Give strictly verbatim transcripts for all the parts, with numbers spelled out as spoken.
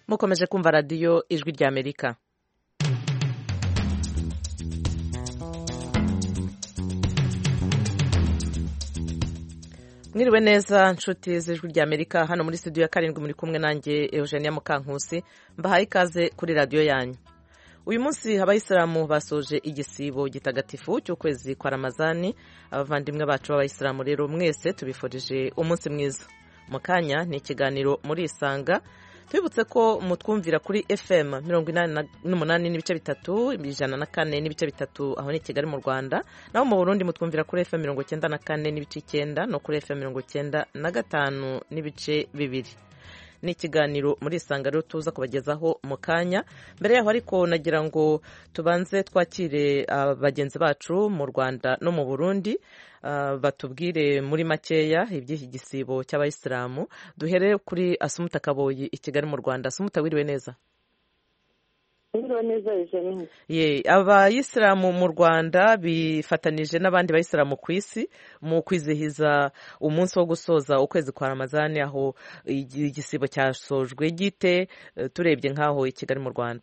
mukomeje kumva radiyo ijwi ry'Amerika. mwiriwe neza nshuti z'ijwi ry'Amerika, hano muri studio ya karindwi muri kumwe nanjye Eugenia Mukankusi, mbahaye ikaze kuri radiyo yanyu. Uyu munsi abayisilamu basoje igisibo gitagatifu cy'ukwezi kwa Ramazani. Abavandimwe bacu b'abayisilamu rero mwese tubifurije umunsi mwiza. Mu kanya ni ikiganiro muri Isanga, tubibutse ko mutwumvira kuri F M mirongo inani n'umunani n'ibice bitatu, ijana na kane n'ibice bitatu aho ni Kigali mu Rwanda, naho mu Burundi mutwumvira kuri F M mirongo icyenda na kane n'ibice icyenda no kuri F M mirongo icyenda na gatanu n'ibice bibiri. Ni ikiganiro muri Isanga rero tuza kubagezaho mu kanya. Mbere yaho ariko nagira ngo tubanze twakire abagenzi bacu mu Rwanda no mu Burundi, uh, batubwire muri makeya iby'iki gisibo cy'abayisilamu. Duhere kuri Asumuta Kaboyi i Kigali mu Rwanda. Asumuta, wiriwe neza? Wiriwe neza Eugenie. Ye, abayisilamu mu Rwanda bifatanije n'abandi bayisilamu ku isi mu kwizihiza umunsi wo gusoza ukwezi kwa Ramazani, aho igisibo cyasojwe gite turebye nk'aho i Kigali mu Rwanda?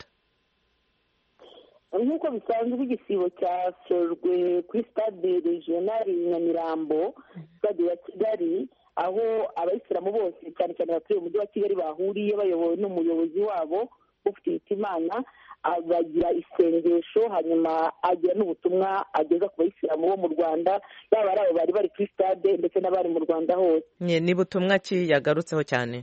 Nk'uko bisanzwe igisibo cyasojwe kuri stade regional Nyamirambo, stade ya Kigali, aho abayisilamu bose cyane cyane abatuye mu mujyi wa Kigali bahuriye bayobowe n'umuyobozi wabo ufite Imana, abagira isengesho hanyuma agira n'ubutumwa ageza ku bayisilamu bo mu Rwanda, yaba ari abo bari bari kuri stade ndetse n'abari mu Rwanda hose. Ni butumwa ki yagarutseho cyane?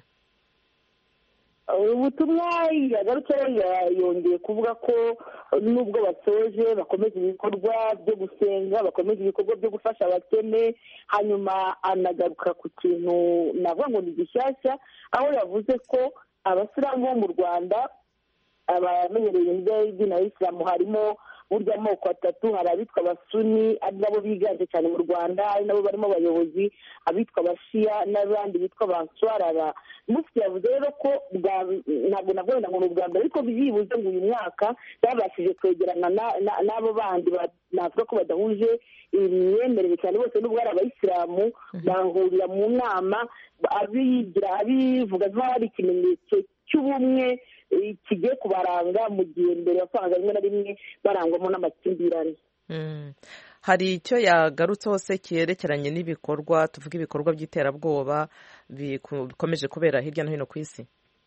Ubutumwa yagarutseho yongeye kuvuga ko nubwo basoje bakomeza ibikorwa byo gusenga, bakomeza ibikorwa byo gufasha abakene, hanyuma anagaruka ku kintu navuga ngo ni gishyashya, aho yavuze ko abasilamu bo mu Rwanda, abamenyereye idini ya Isilamu harimo burya amoko atatu. Hari abitwa abasuni ari nabo biganje cyane mu Rwanda, ari nabo barimo abayobozi, abitwa abashiya n'abandi bitwa abanswarara. Mufti yavuze rero ko ntabwo navuga ngo ni ubwa mbere, ariko byibuze ngo uyu mwaka babashije kwegerana n'abo bandi navuga ko badahuje imyemerere cyane, bose nubwo ari abayisilamu bahurira mu nama abigira abivuga nk'aho ari ikimenyetso cy'ubumwe kigiye kubaranga, mu gihe mbere wasangaga rimwe na rimwe barangwamo n'amakimbirane. Hari icyo yagarutseho se cyerekeranye n'ibikorwa, tuvuga ibikorwa by'iterabwoba bikomeje kubera hirya no hino ku isi?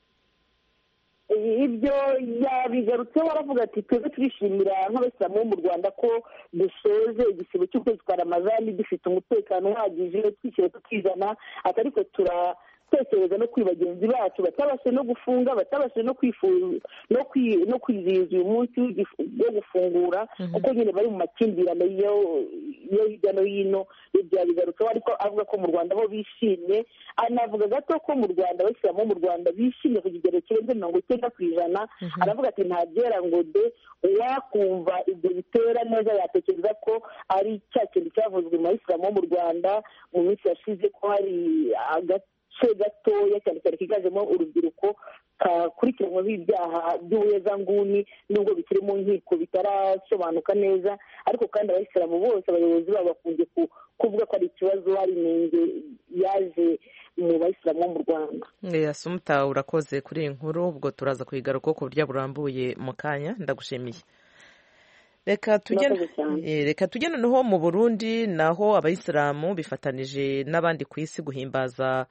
Ibyo yabigarutseho, aravuga ati twebwe turishimira nk'abayisilamu bo mu Rwanda ko dusoje igisibo cy'ukwezi kwa Ramazani dufite umutekano uhagije, twishyira tukizana, ariko tura tekereza no kuri bagenzi bacu batabashe no gufunga, batabashe no kwifuza no kwizihiza uyu munsi wo gufungura, kuko nyine bari mu makimbirane yo hirya no hino. Ibyo yabigarutseho, ariko avuga ko mu Rwanda bo bishimye. Anavuga gato ko mu Rwanda abasilamu bo mu Rwanda bishimye ku kigero kirenze mirongo icyenda ku ijana. Aravuga ati nta byera ngo de, uwakumva ibyo bitera neza yatekereza ko ari cya kintu cyavuzwe mu bayisilamu bo mu Rwanda mu minsi yashize, ko hari agati gatoya cyane cyane kiganjemo urubyiruko kakurikiranweho ibyaha by'ubuhezanguni, nubwo bikiri mu nkiko bitarasobanuka neza, ariko kandi abayisilamu bose abayobozi babo bakunze kuvuga ko ari ikibazo, hari inenge yaje mu bayisilamu bo mu Rwanda. Asumuta, urakoze kuri iyi nkuru, ubwo turaza kuyigaruka ku buryo burambuye mu kanya. Ndagushimiye. Reka tujye noneho mu Burundi, naho abayisilamu bifatanije n'abandi ku isi guhimbaza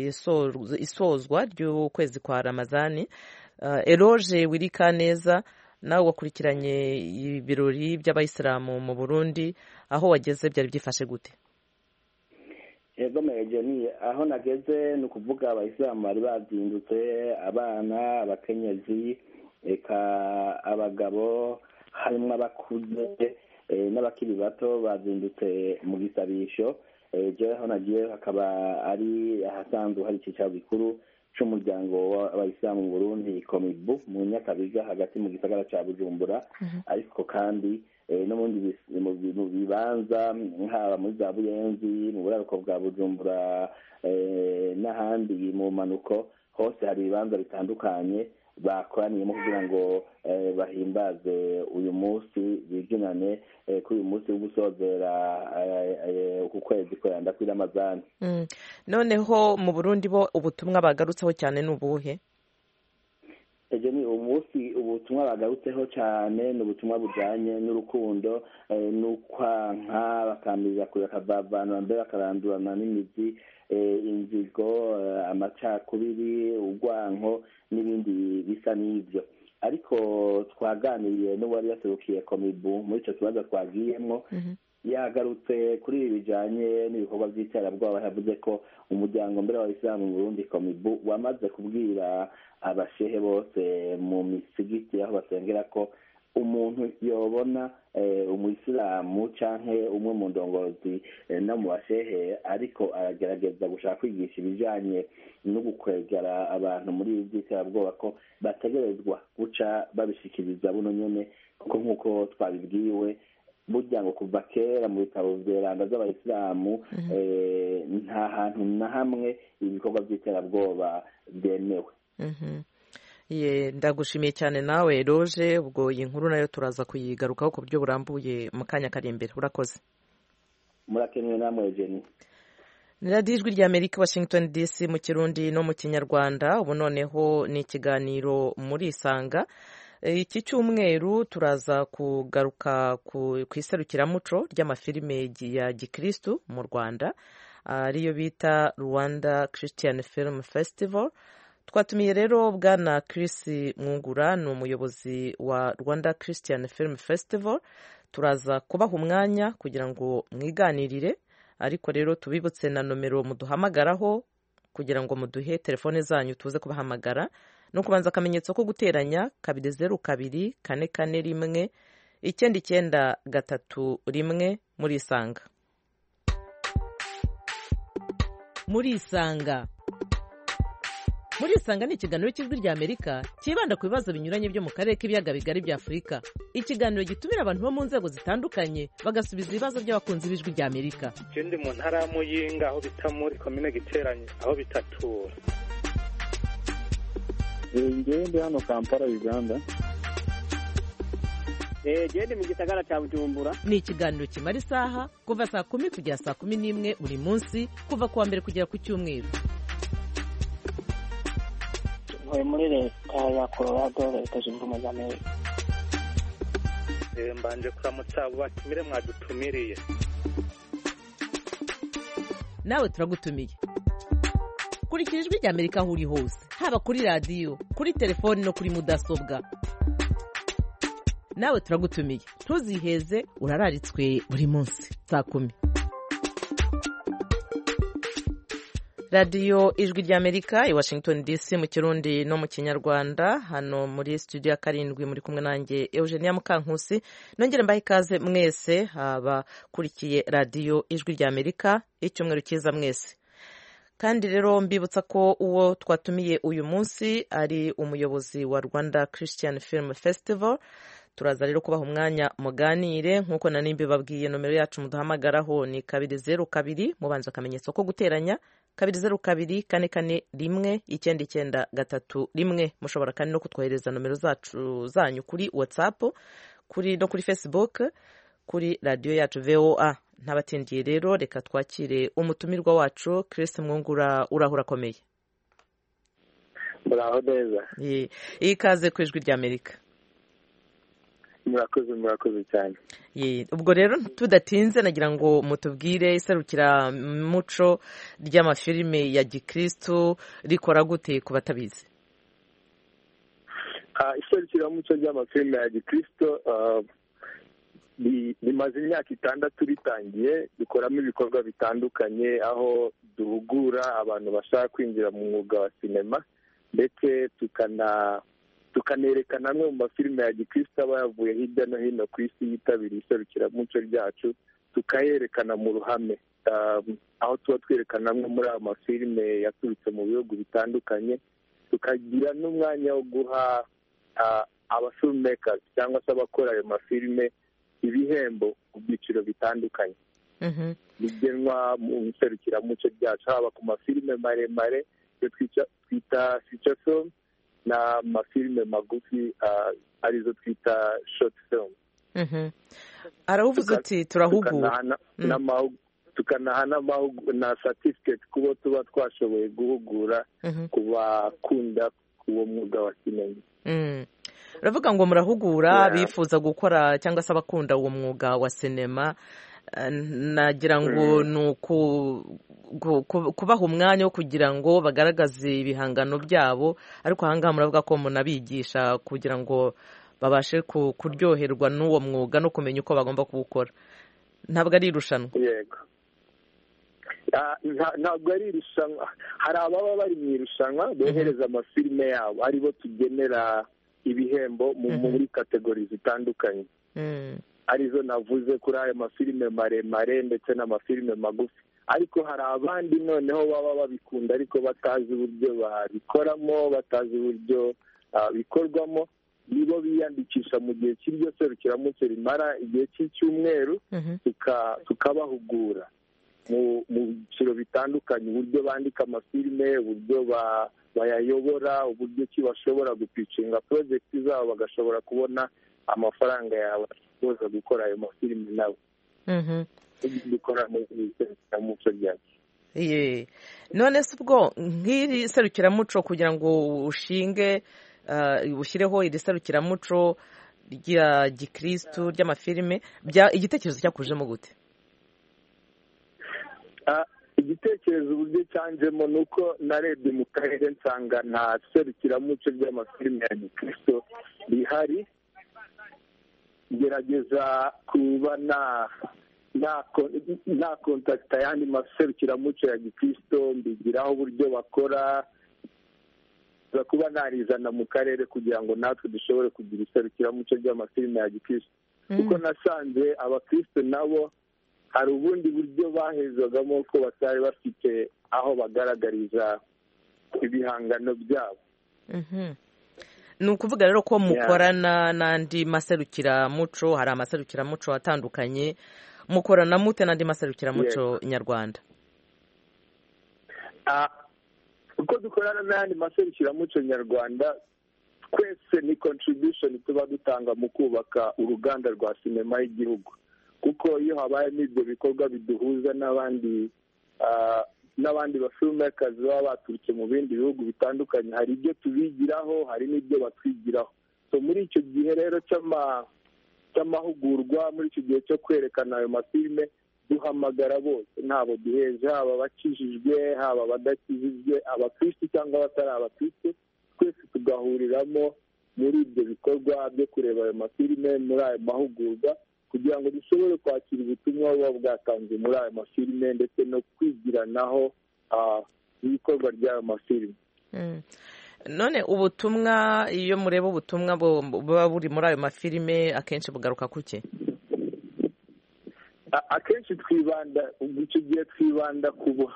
isozwa ry'ukwezi kwa Ramazani. Eloge Wirikaneza, nawe wakurikiranye ibirori by'abayisilamu mu Burundi, aho wageze byari byifashe gute? Yego Eugenie, aho nageze ni ukuvuga abayisilamu bari bazindutse, abana, abakenyezi, eka abagabo, harimo abakuze n'abakiri bato bazindutse mu gisabisho. Jewe aho nagiye hakaba ari ahasanzwe hari icyicaro gikuru cy'umuryango w'abayisilamu mu Burundi Komibu mu Nyakabiga hagati mu gisagara cya Bujumbura. Ariko kandi no mu bibanza haba muri za Buyenzi, mu buraruko bwa Bujumbura n'ahandi mu manuko hose hari ibibanza bitandukanye bakoraniyemo kugira ngo bahimbaze uyu munsi, bibyinane kuri uyu munsi wo gusozera ku kwezi kwenda kuri Ramazani. Noneho mu Burundi bo ubutumwa bagarutseho cyane n'ubuhe? ejo ni umunsi ubutumwa bagarutseho cyane ni ubutumwa bujyanye n'urukundo n'ukwanka bakambiriza kure bakavavanura mbere bakarandurana n'imizi inzigo amacakubiri urwanko n'ibindi bisa n'ibyo ariko twaganiriye n'uwari yaserukiye komibu muri icyo kibazo twagiyemo yagarutse kuri ibi bijyanye n'ibikorwa by'iterabwoba yavuze ko umuryango mbere w'abayisilamu mu Burundi komibu wamaze kubwira abashehe bose mu misigiti aho basengera ko umuntu yobona umuyisilamu cyangwa umwe mu ndongozi no mu bashehe ariko aragerageza gushaka kwigisha ibijyanye no gukwegera abantu muri ibi by'iterabwoba ko bategerezwa guca babishikiriza buno nyine kuko nk'uko twabibwiwe burya ngo kuva kera mu bitabo byeranda z'abayisilamu nta hantu na hamwe ibikorwa by'iterabwoba byemewe. Ndagushimiye cyane nawe Roje, ubwo iyi nkuru nayo turaza kuyigarukaho ku buryo burambuye mu kanya kari imbere. Urakoze. Murakenewe namwe Jenny. Ni radiyo ijwi ry'Amerika Washington D C mu Kirundi no mu Kinyarwanda. Ubu noneho ni ikiganiro muri Isanga. Iki cyumweru turaza kugaruka ku iserukiramuco ry'amafilime ya gikristu mu Rwanda ariyo bita Rwanda Christian Film Festival. Twatumiye rero bwana Chris Mwungura, ni umuyobozi wa Rwanda Christian Film Festival. Turaza kubaha umwanya kugira ngo mwiganirire, ariko rero tubibutse na nomero muduhamagaraho kugira ngo muduhe telefone zanyu tuze kubahamagara. No kubanza akamenyetso ko guteranya kabiri zeru kabiri kane kane rimwe icyenda icyenda gatatu rimwe. muri Isanga. Muri Isanga muri Isanga ni ikiganiro cy'ijwi ry'Amerika kibanda ku bibazo binyuranye byo mu karere k'ibiyaga bigari bya Afurika. Ikiganiro gitumira abantu bo mu nzego zitandukanye bagasubiza ibibazo by'abakunzi b'ijwi ry'Amerika. Ikindi mu ntara ya Muyinga aho bita muri komine Giteranye aho bitatura. Ngende hano Kampala Uganda. Eh gende mu gisagara cya Bujumbura. Ni ikiganiro kimara isaha kuva saa kumi kugera saa kumi n'imwe buri munsi kuva kuwa mbere kugera ku cyumweru. Oye muri leta ya Colorado leta zunze ubumwe za Amerika. Eh mbanje kuramutsa batumire mwadutumiriye. Nawe turagutumiye. Kurikira ijwi ry'Amerika aho uri hose, haba kuri radiyo, kuri telefoni no kuri mudasobwa. Nawe turagutumiye, ntuziheze, urararitswe buri munsi saa kumi. Radiyo ijwi ry'Amerika i Washington D C mu Kirundi no mu Kinyarwanda. Hano muri studio ya karindwi muri kumwe nanjye Eugenia Mukankusi. Nongere mbahe ikaze mwese abakurikiye radiyo ijwi ry'Amerika, icyumweru cyiza mwese. Kandi rero mbibutsa ko uwo twatumiye uyu munsi ari umuyobozi wa Rwanda Christian Film Festival. Turaza rero kubaha umwanya muganire nk'uko nani mbibabwiye. Nomero yacu muduhamagaraho ni kabiri zeru kabiri mubanza akamenyetso ko guteranya kabiri zeru kabiri kane kane rimwe icyenda icyenda gatatu rimwe. Mushobora kandi no kutwohereza nomero zacu zanyu kuri WhatsApp, kuri no kuri Facebook, kuri radio yacu V O A. Ntabatindiye rero reka twakire umutumirwa wacu Chris Mwungura. Urahura komeye. Muraho neza. Ye, ikaze ku ijwi ry'Amerika. Murakoze murakoze cyane. Ye, ubwo rero tudatinze nagira ngo mutubwire iserukira muco ry'amafilime ya gikristo rikora gute ku batabizi. Ah, iserukira muco ry'amafilime ya gikristo uh, rimaze imyaka itandatu ritangiye. Dukoramo ibikorwa bitandukanye aho duhugura abantu bashaka kwinjira mu mwuga wa sinema, ndetse tukana tukanerekana amwe mu mafilime ya gikristo aba yavuye hirya no hino ku isi yitabiriye iserukiramuco ryacu, tukayerekana mu ruhame, aho tuba twerekana amwe muri ayo mafilime yaturutse mu bihugu bitandukanye. Tukagira n'umwanya wo guha aba filmmakers cyangwa se abakora ayo mafilime ibihembo ku byiciro bitandukanye bigenwa mu iserukiramuco ryacu, haba ku mafilime maremare yo twita feature film na mafilime magufi uh, arizo twita short film. Mhm. Aravuze ati turahugura tukanaha na certificate kubo tuba twashoboye guhugura kubakunda kuwo mwuga wa sinema. uravuga ngo murahugura bifuza gukora cyangwa se abakunda uwo mwuga wa sinema, nagira ngo ni kubaha umwanya wo kugira ngo bagaragaze ibihangano byabo, ariko ahangaha muravuga ko munabigisha kugira ngo babashe kuryoherwa n'uwo mwuga no kumenya uko bagomba kuwukora. Ntabwo ari irushanwa? Yego, ntabwo ari irushanwa. Hari ababa bari mu irushanwa bohereza amafilime yabo, aribo tugenera ibihembo muri kategori zitandukanye, arizo navuze kuri ayo mafilime maremare ndetse n'amafilime magufi. Ariko hari abandi noneho baba babikunda ariko batazi uburyo babikoramo, batazi uburyo bikorwamo, nibo biyandikisha mu gihe cy'iryo serukiramuco rimara igihe cy'icyumweru, tukabahugura mu byiciro bitandukanye, uburyo bandika amafilime, uburyo bayayobora, uburyo ki bashobora gupicinga porojegiti zabo bagashobora kubona amafaranga yawe boza gukora ayo mafilime nabo dukora mu serukiramuco ryacu. None se ubwo nk'iri serukiramuco kugira ngo ushinge ushyireho iri serukiramuco rya gikristu ry'amafilime, igitekerezo cyakujemo gute? Igitekerezo uburyo cyanjemo ni uko narebye mu karere nsanga nta serukiramuco ry'amafilime ya gikristo rihari. Gerageza kuba na na kontakita ayandi maserukiramuco ya gikristo, mbigiraho uburyo bakora, kuba narizana mu karere kugira ngo natwe dushobore kugira iserukiramuco ry'amafilime ya gikristo, kuko nasanze abakristo nabo hari ubundi buryo bahezwagamo ko batari bafite aho bagaragariza ibihangano byabo. Ni ukuvuga rero ko mukorana n'andi maserukiramuco, hari amaserukiramuco atandukanye, mukorana mute n'andi maserukiramuco nyarwanda? uko dukorana n'ayandi maserukiramuco nyarwanda, twese ni contribution tuba dutanga mu kubaka uruganda rwa sinema y'igihugu, kuko iyo habayemo ibyo bikorwa biduhuza n'abandi n'abandi bafilmmakers baba baturutse mu bindi bihugu bitandukanye, hari ibyo tubigiraho, hari n'ibyo batwigiraho. So muri icyo gihe rero cy'amahugurwa, muri icyo gihe cyo kwerekana ayo mafilime, duhamagara bose, ntabo duheje, haba abakijijwe, haba abadakijijwe, abakristo cyangwa abatari abakristo, twese tugahuriramo muri ibyo bikorwa byo kureba ayo mafilime, muri ayo mahugurwa, kugira ngo dushobore kwakira ubutumwa buba bwatanzwe muri ayo mafilime ndetse no kwigiranaho ibikorwa ry'ayo mafilime. None ubutumwa, iyo mureba ubutumwa buba buri muri ayo mafilime, akenshi bugaruka kuki? Akenshi twibanda, icyo gihe twibanda ku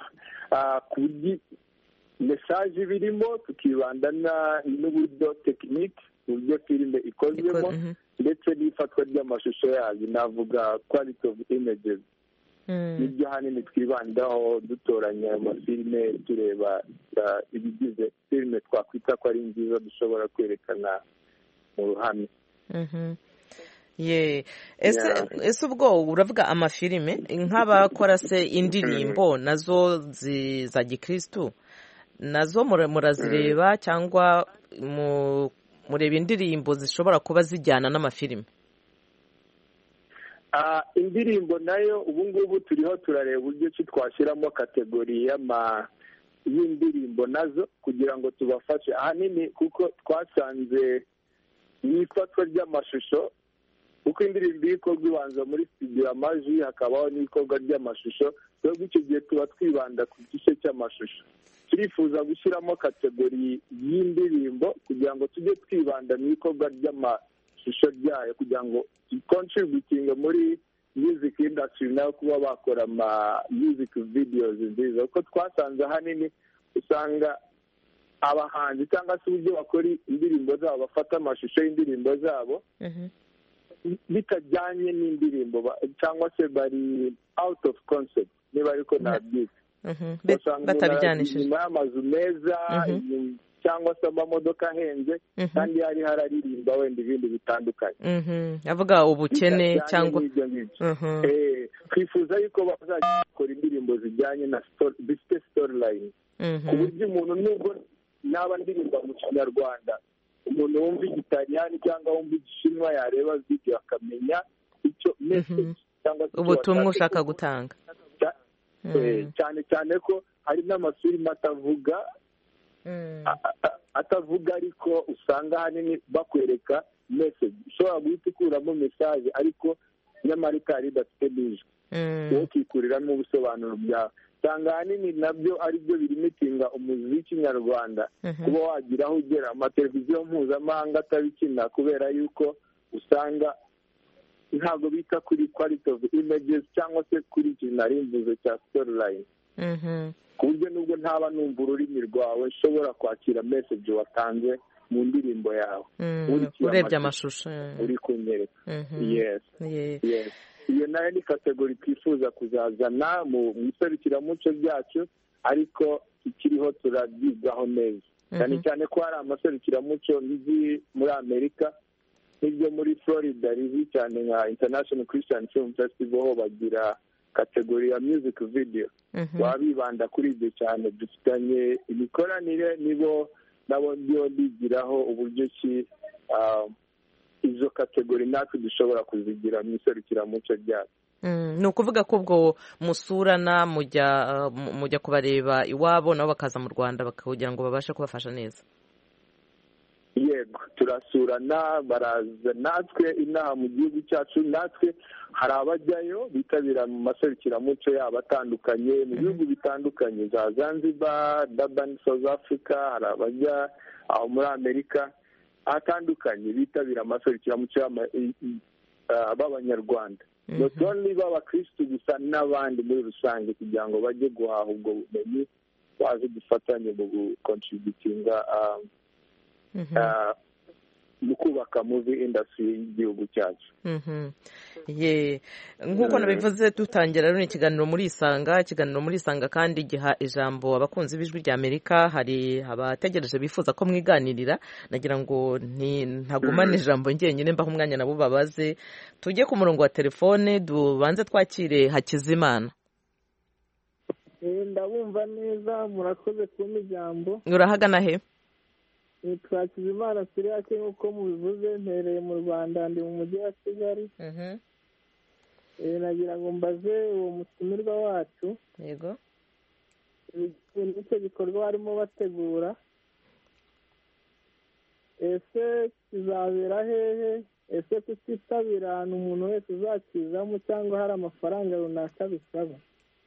mesaje birimo, tukibanda n'uburyo tekinike, uburyo filime ikozwemo, ndetse n'ifatwa ry'amashusho yayo, navuga quality of images. Nibyo hanini twibandaho dutoranya amafilime, tureba ibigize filime twakwita ko ari nziza dushobora kwerekana mu ruhame. Ye ese ubwo uravuga amafilime nk'abakora se indirimbo nazo za gikristu, nazo murazireba cyangwa mureba indirimbo zishobora kuba zijyana n'amafilime? Indirimbo nayo ubu ngubu turiho turareba uburyo ki twashyiramo kategori y'indirimbo nazo kugira ngo tubafashe ahanini, kuko twasanze n'ifatwa ry'amashusho, kuko indirimbo ikorwa ibanza muri studio amajwi, hakabaho n'ikorwa ry'amashusho. Rero icyo gihe tuba twibanda ku gice cy'amashusho. Turifuza gushyiramo kategori y'indirimbo kugira ngo tujye twibanda mu ikorwa ry'amashusho ryayo, kugira ngo contributing muri music industry nayo kuba bakora ama music videos nziza, kuko twasanze ahanini usanga abahanzi cyangwa se uburyo bakora indirimbo zabo, bafata amashusho y'indirimbo zabo bitajyanye n'indirimbo, cyangwa se bari out of concept, niba ariko nabyita, batabijyanishije inyuma y'amazu meza cyangwa se amamodoka ahenze, kandi hari hararirimba wenda ibindi bitandukanye, avuga ubukene cyangwa twifuza yuko bazajya bakora indirimbo zijyanye na zifite storyline, ku buryo umuntu nubwo naba ndirimba mu kinyarwanda umuntu wumva igitaliyani cyangwa wumva igishinwa yareba video akamenya icyo message cyangwa ubutumwa ushaka gutanga. cyane cyane ko hari n'amafilime atavuga atavuga ariko usanga ahanini bakwereka message ushobora guhita ukuramo message ariko nyamara itari idafite n'ijwi wowe ukikuriramo ubusobanuro bwawe. usanga ahanini nabyo ari byo birimitinga umuziki nyarwanda kuba wagira aho ugera. amateleviziyo mpuzamahanga atabikina kubera yuko usanga ntabwo bita kuri quality of images cyangwa se kuri ikintu nari mvuze cya storyline, ku buryo nubwo ntaba numva ururimi rwawe nshobora kwakira message watanze mu ndirimbo yawe urebye amashusho uri kunyereka. yes yes iyo nayo ni kategori twifuza kuzazana mu iserukiramuco ryacu, ariko ikiriho turabyigaho neza cyane cyane ko hari amaserukiramuco nzi muri Amerika n'ibyo muri Florida rizi cyane nka International Christian Film Festival, ho bagira kategori ya music video baba bibanda kuri ibyo cyane. dufitanye imikoranire nibo nabo ndiyo bigiraho uburyo ki izo kategori natwe dushobora kuzigira mu iserukiramuco ryacu. ni ukuvuga ko ubwo musurana mujya mujya kubareba iwabo nabo bakaza mu Rwanda kugira ngo babashe kubafasha neza? yego turasurana, baraza natwe inaha mu gihugu cyacu. natwe hari abajyayo bitabira mu maserukiramuco yabo atandukanye mu bihugu bitandukanye, za Zanzibar, Durban, South Africa. hari abajya aho muri Amerika atandukanye bitabira amaserukiramuco b'abanyarwanda, not only b'abakristu gusa n'abandi muri rusange, kugira ngo bajye guhaha ubwo bumenyi baje dufatanye mu gukontributinga mu kubaka movie industry y'igihugu cyacu. ye nk'uko nabivuze dutangira rero ikiganiro muri Isanga. ikiganiro muri Isanga kandi giha ijambo abakunzi b'ijwi rya Amerika. hari abategereje bifuza ko mwiganirira, nagira ngo ntagumane ijambo njyenyine mbaho umwanya nabo babaze. tujye ku murongo wa telefone dubanze twakire Hakizimana. ndabumva neza, murakoze kumpa ijambo. urahagana he? twakira Imana Siriyake nk'uko mubivuze, mpereye mu Rwanda, ndi mu mujyi wa Kigali. nagira ngo mbaze uwo mutumirwa wacu yego nicyo gikorwa barimo bategura, ese kizabera hehe? ese kutitabira ahantu umuntu wese uzakizamo cyangwa hari amafaranga runaka bisaba?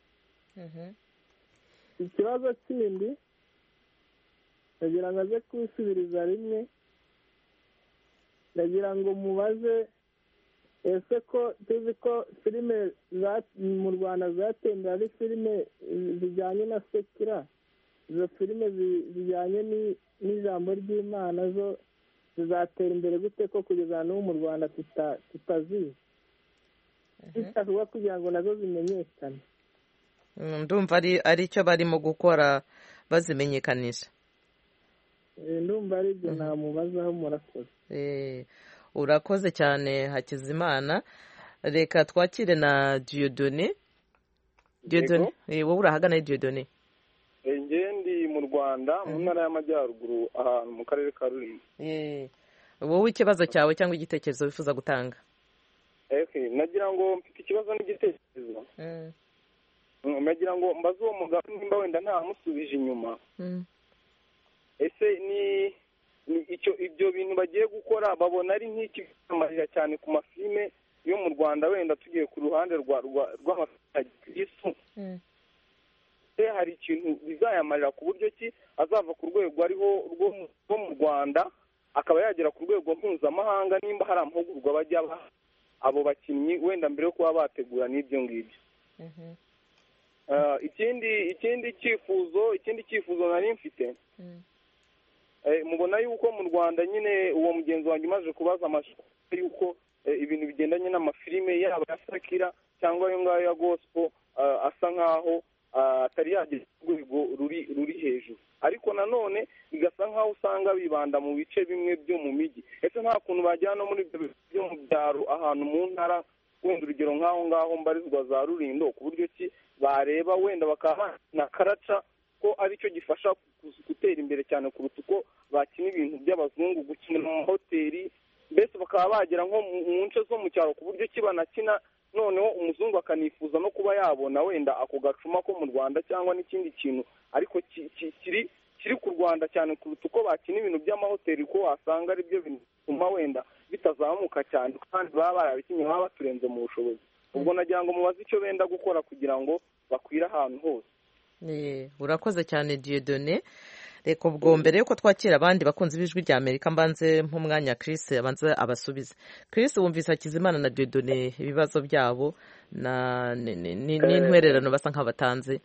ikibazo kindi ndagira ngo aze kubisubiriza rimwe. ndagira ngo mubaze, ese ko tuzi ko filime mu Rwanda zatembera ari filime zijyanye na sekira, izo filime zijyanye n'ijambo ry'Imana zo zizatera imbere gute ko kugeza n'ubu mu Rwanda tutazizi? bitavuga kugira ngo nazo zimenyekane. ndumva ari cyo barimo gukora bazimenyekanisha. ndumva ari ibyo namubazaho. murakoze. urakoze cyane Hakizimana. reka twakire na Dieudonné. Dieudonné wowe urahagana Dieudonné? njye ndi mu Rwanda mu ntara y'Amajyaruguru ahantu mu karere ka Rulindo. wowe ikibazo cyawe cyangwa igitekerezo wifuza gutanga? nagira ngo mfite ikibazo n'igitekerezo. nagira ngo mbaze uwo mugabo nimba wenda ntamusubije inyuma. ese ni icyo ibyo bintu bagiye gukora babona ari nk'iki bizamarira cyane ku mafilime yo mu Rwanda, wenda tugiye ku ruhande rw'amafilime ya gikristu? ese hari ikintu bizayamarira ku buryo ki azava ku rwego ariho rwo mu Rwanda akaba yagera ku rwego mpuzamahanga, nimba hari amahugurwa bajya baha abo bakinnyi wenda mbere yo kuba bategura n'ibyo ngibyo? ikindi ikindi cyifuzo ikindi cyifuzo nari mfite, mubona yuko mu Rwanda nyine uwo mugenzi wanjye umaze kubaza amashusho yuko ibintu bigendanye n'amafilime yaba ya sakira cyangwa ayo ngayo ya gospel asa nk'aho atari yagera ku rwego ruri hejuru, ariko nanone bigasa nk'aho usanga bibanda mu bice bimwe byo mu mijyi. ese nta kuntu bajyana no muri ibyo byo mu byaro ahantu mu ntara, wenda urugero nk'aho ngaho mbarizwa za Rulindo, ku buryo ki bareba wenda bakaba na karaca ko aricyo gifasha gutera imbere cyane kuruta uko bakina ibintu by'abazungu, gukina mu mahoteli, mbese bakaba bagera nko mu nce zo mu cyaro ku buryo kibanakina noneho umuzungu akanifuza no kuba yabona wenda ako gacuma ko mu Rwanda cyangwa n'ikindi kintu ariko kiri kiri ku Rwanda cyane kuruta uko bakina ibintu by'amahoteli, ko wasanga ari byo bintu bituma wenda bitazamuka cyane kandi baba barabikinnye baba baturenze mu bushobozi. Ubwo nagira ngo mubaze icyo benda gukora kugira ngo bakwire ahantu hose. Urakoze cyane Dieudonné. Reka ubwo mbere yuko twakira abandi bakunzi b'ijwi rya Amerika mbanze nk'umwanya Chris abanze abasubize. Chris, wumvise Hakizimana na Dieudonné ibibazo byabo na n'intwererano basa nk'abatanze.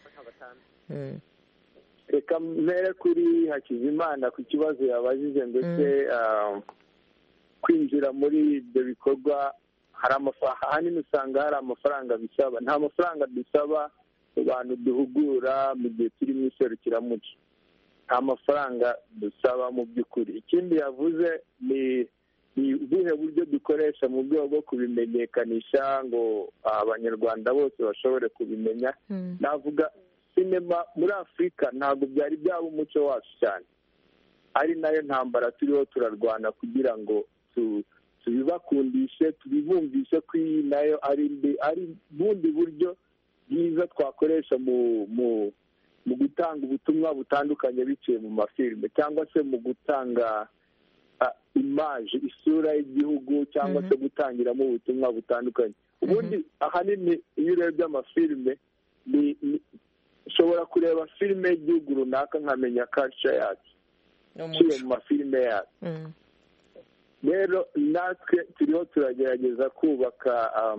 Reka mbere kuri Hakizimana ku kibazo yabajije ndetse kwinjira muri ibyo bikorwa hari amafaranga, ahanini usanga hari amafaranga bisaba. Nta mafaranga dusaba abantu duhugura mu gihe turi mu iserukiramuco, nta mafaranga dusaba mu by'ukuri. Ikindi yavuze ni ni ubuhe buryo dukoresha mu rwego rwo kubimenyekanisha ngo abanyarwanda bose bashobore kubimenya. Navuga sinema muri Afurika ntabwo byari byaba umuco wacu cyane, ari nayo ntambara turiho turarwana kugira ngo tubibakundishe, tubibumvishe ko iyi nayo ari bundi buryo bwiza twakoresha mu mu mu gutanga ubutumwa butandukanye biciye mu mafilime cyangwa se mu gutanga imaje, isura y'igihugu, cyangwa se gutangiramo ubutumwa butandukanye. Ubundi ahanini iyo urebye amafilime, ushobora kureba filime y'igihugu runaka nkamenya culture yacu ciye mu mafilime yacu. Rero natwe turiho turagerageza kubaka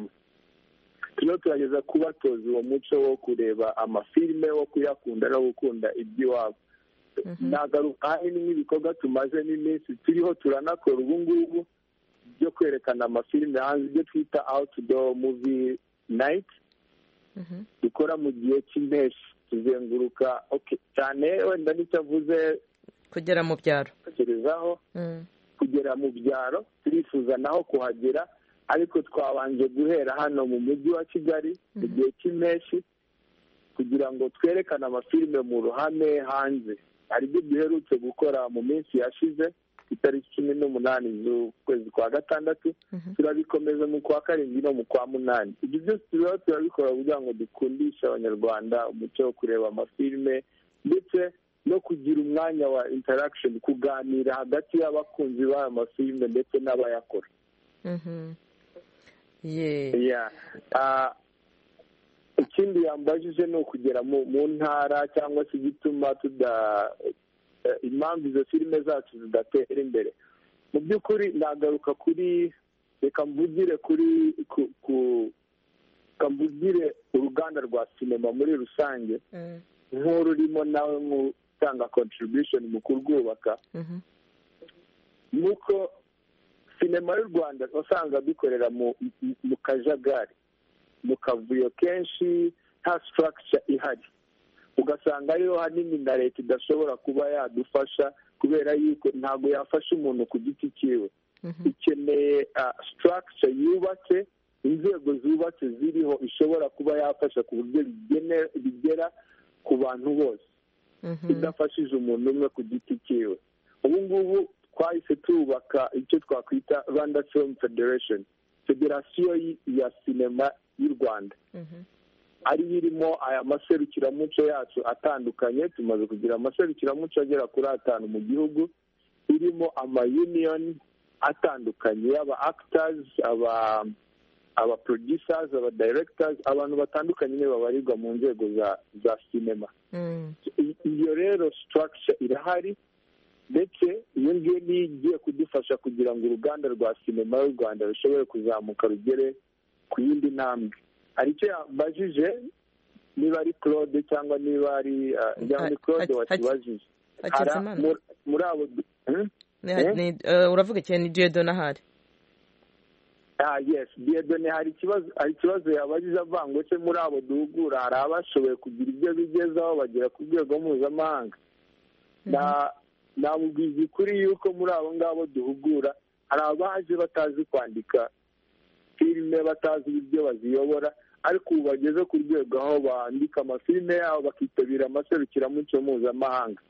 turiho turageza kubatoza uwo muco wo kureba amafilime, wo kuyakunda no gukunda iby'iwabo. Nagaruka ahanini nk'ibikorwa tumaze n'iminsi turiho turanakora ubu ngubu byo kwerekana amafilime hanze, ibyo twita outdoor movie night, dukora mu gihe cy'impeshyi, tuzenguruka cyane. Wenda nicyo avuze kugera mu byaro, tekerezaho kugera mu byaro, turifuza naho kuhagera, ariko twabanje guhera hano mu mujyi wa Kigali mu gihe cy'impeshyi kugira ngo twerekane amafilime mu ruhame hanze. Hari ibyo duherutse gukora mu minsi yashize, itariki cumi n'umunani z'ukwezi kwa gatandatu, turabikomeza mu kwa karindwi no mu kwa munani. Ibyo byose turiho turabikora kugira ngo dukundishe abanyarwanda umuco wo kureba amafilime ndetse no kugira umwanya wa interaction, kuganira hagati y'abakunzi b'aya mafilime ndetse n'abayakora. Ikindi yambajije ni ukugera mu ntara cyangwa se igituma tuda impamvu izo filime zacu zidatera imbere. Mu by'ukuri nagaruka kuri, reka mvugire kuri mvugire uruganda rwa sinema muri rusange nk'ururimo nawe mu gutanga contribution mu kurwubaka. Nuko sinema y'u Rwanda usanga dukorera mu kajagari, mu kavuyo kenshi, nta structure ihari. Ugasanga ariyo hanini na leta idashobora kuba yadufasha kubera yuko ntabwo yafasha umuntu ku giti cyiwe. Ikeneye structure yubatse, inzego zubatse ziriho ishobora kuba yafasha ku buryo bigera ku bantu bose, idafashije umuntu umwe ku giti cyiwe. Ubu ngubu twahise tubaka icyo twakwita Rwanda Film Federation, federasiyo ya sinema y'u Rwanda, ari irimo aya maserukiramuco yacu atandukanye. Tumaze kugira amaserukiramuco agera kuri atanu mu gihugu, irimo ama-union atandukanye y'aba actors, aba aba producers, aba directors, abantu batandukanye nibo babarirwa mu nzego za za sinema. Iyo rero structure irahari, ndetse iyo ngiyo niyo igiye kudufasha kugira ngo uruganda rwa sinema y'u Rwanda rushobore kuzamuka rugere ku yindi ntambwe. Hari icyo yabajije, niba ari Claude cyangwa niba ari ni Claude wakibajije. Muri abo uravuga ikintu, ni Dieudonné ahari? Ah yes, Dieudonné hari ikibazo hari ikibazo yabajije avanga se muri abo duhugura hari abashoboye kugira ibyo bigezaho bagera ku rwego mpuzamahanga. Na namubwiza kuri yuko muri abo ngabo duhugura hari abaje batazi kwandika filime, batazi ibyo baziyobora, ariko ubu bageze ku rwego aho bandika amafilime yabo bakitabira amaserukiramuco mpuzamahanga.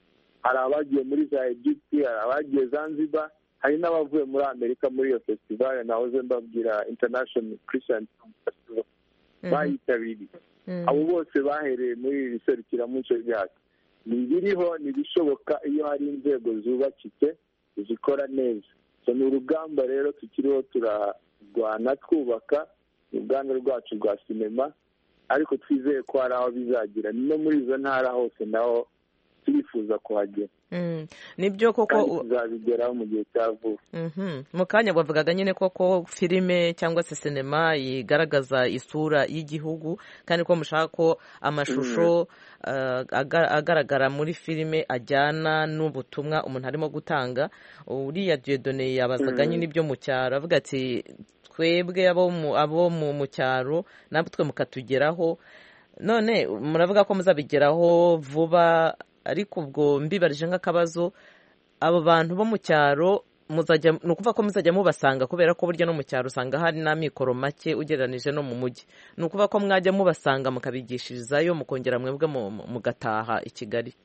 hari abagiye muri za Egypte, hari abagiye Zanzibar, hari n'abavuye muri Amerika muri iyo festival nahoze mbabwira International Christian Festival bayitabiriye. Abo bose bahereye muri iri serukiramuco ryacu. Ni ibiriho, ni ibishoboka iyo hari inzego zubakitse zikora neza. Ni urugamba rero tukiriho turarwana twubaka uruganda rwacu rwa sinema, ariko twizeye ko hari aho bizagira. No muri izo ntara hose naho turifuza kuhagera. Nibyo koko kandi tuzabigeraho mu gihe cya vuba. Mu kanya bavugaga nyine koko filime cyangwa se sinema igaragaza isura y'igihugu, kandi ko mushaka ko amashusho agaragara muri filime ajyana n'ubutumwa umuntu arimo gutanga. Uriya Dieudonné yabazaga nyine ibyo mu cyaro, avuga ati twebwe abo mu cyaro natwe mukatugeraho, none muravuga ko muzabigeraho vuba, ariko ubwo mbibarije nk'akabazo, abo bantu bo mu cyaro muzajya, ni ukuvuga ko muzajya mubasanga, kubera ko burya no mu cyaro usanga hari n'amikoro make ugereranije no mu mujyi. Ni ukuvuga ko mwajya mubasanga mukabigishirizayo, mukongera mwebwe mugataha i Kigali.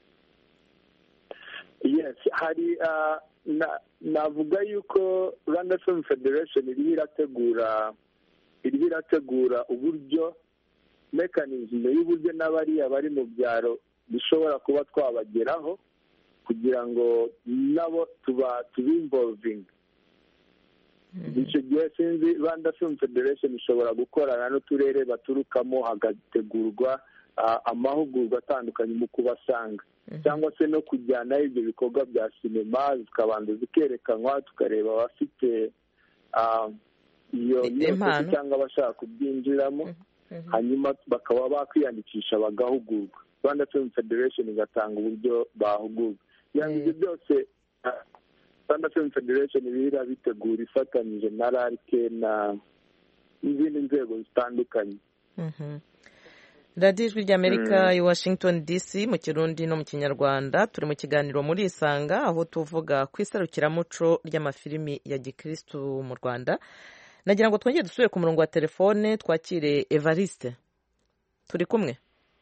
Yes, hari navuga yuko Rwanda Film Federation iriho irategura iriho irategura uburyo mekanizme y'uburyo n'abariya bari mu byaro dushobora kuba twabageraho, kugira ngo nabo tuba tubinvolvinga. Icyo gihe sinzi Rwanda Film Federation ishobora gukorana n'uturere baturukamo, hagategurwa amahugurwa atandukanye mu kubasanga, cyangwa se no kujyana ibyo bikorwa bya sinema zikabanza zikerekanwa, tukareba abafite iyo nyota cyangwa abashaka kubyinjiramo, hanyuma bakaba bakwiyandikisha bagahugurwa. Rwanda Film Federation igatanga uburyo bahugurwa. Yani ibyo byose Rwanda Film Federation bihira bitegura ifatanyije na R A R C na n'izindi nzego zitandukanye. radiyo ijwi ry'Amerika i Washington D C mu Kirundi no mu Kinyarwanda. Turi mu kiganiro muri Isanga, aho tuvuga ku iserukiramuco ry'amafilimi ya gikristu mu Rwanda. Nagira ngo twongere dusubire ku murongo wa telefone twakire Evariste. Turi kumwe?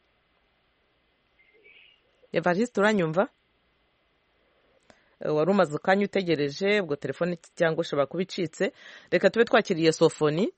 Evariste, uranyumva? Wari umaze ukanya utegereje, ubwo telefone cyangwa ushobora kuba icitse. Reka tube twakiriye Sofoni.